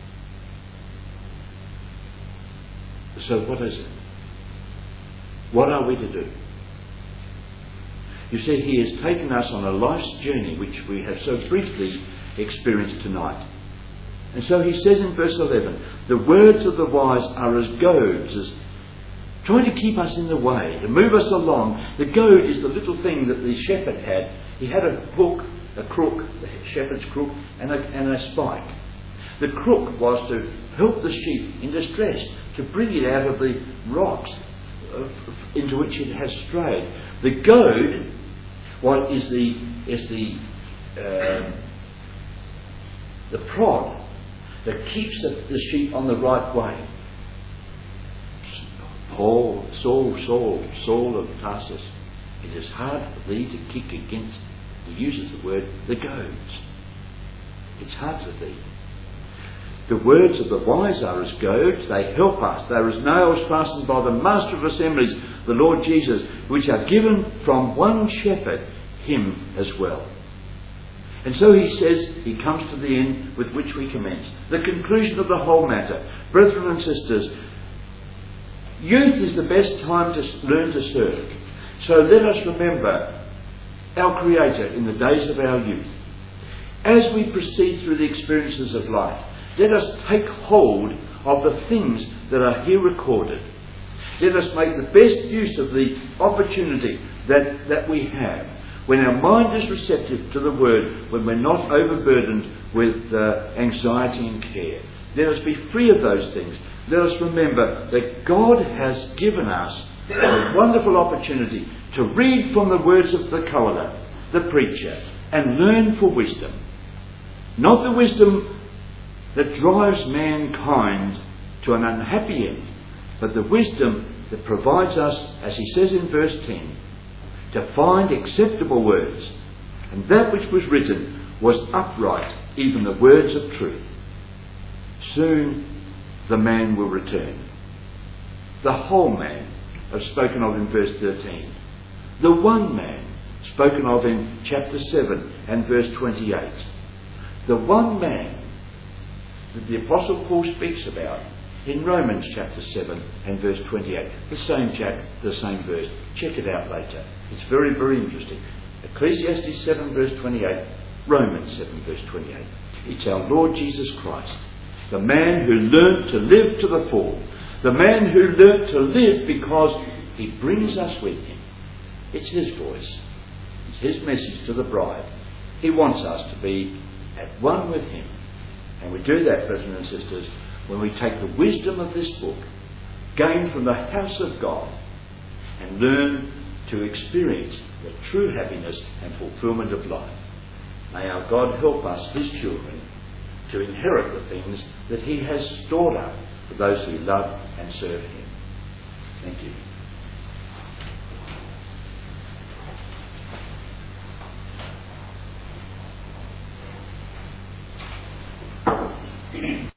So what is it? What are we to do? You see, he has taken us on a life's journey which we have so briefly experienced tonight. And so he says in verse 11, the words of the wise are as goads, as trying to keep us in the way, to move us along. The goad is the little thing that the shepherd had. He had a hook, a crook, the shepherd's crook, and a spike. The crook was to help the sheep in distress, to bring it out of the rocks into which it has strayed. The goad is the prod that keeps the sheep on the right way. Saul of Tarsus, it is hard for thee to kick against, he uses the word, the goads. It's hard for thee. The words of the wise are as goads, they help us. They are as nails fastened by the Master of Assemblies, the Lord Jesus, which are given from one shepherd, him as well. And so he says, he comes to the end with which we commence. The conclusion of the whole matter. Brethren and sisters, youth is the best time to learn to serve. So let us remember our Creator in the days of our youth. As we proceed through the experiences of life, let us take hold of the things that are here recorded. Let us make the best use of the opportunity that we have. When our mind is receptive to the Word, when we're not overburdened with anxiety and care. Let us be free of those things. Let us remember that God has given us a wonderful opportunity to read from the words of the Kohelet, the preacher, and learn for wisdom. Not the wisdom that drives mankind to an unhappy end, but the wisdom that provides us, as he says in verse 10, to find acceptable words. And that which was written was upright, even the words of truth. Soon the man will return. The whole man, spoken of in verse 13. The one man, spoken of in chapter 7 and verse 28. The one man that the Apostle Paul speaks about in Romans chapter 7 and verse 28. The same chapter, the same verse. Check it out later. It's very, very interesting. Ecclesiastes 7 verse 28, Romans 7 verse 28. It's our Lord Jesus Christ, the man who learnt to live to the full, the man who learnt to live because he brings us with him. It's his voice. It's his message to the bride. He wants us to be at one with him. And we do that, brothers and sisters, when we take the wisdom of this book, gained from the house of God, and learn to experience the true happiness and fulfilment of life. May our God help us, his children, to inherit the things that he has stored up for those who love and serve him. Thank you.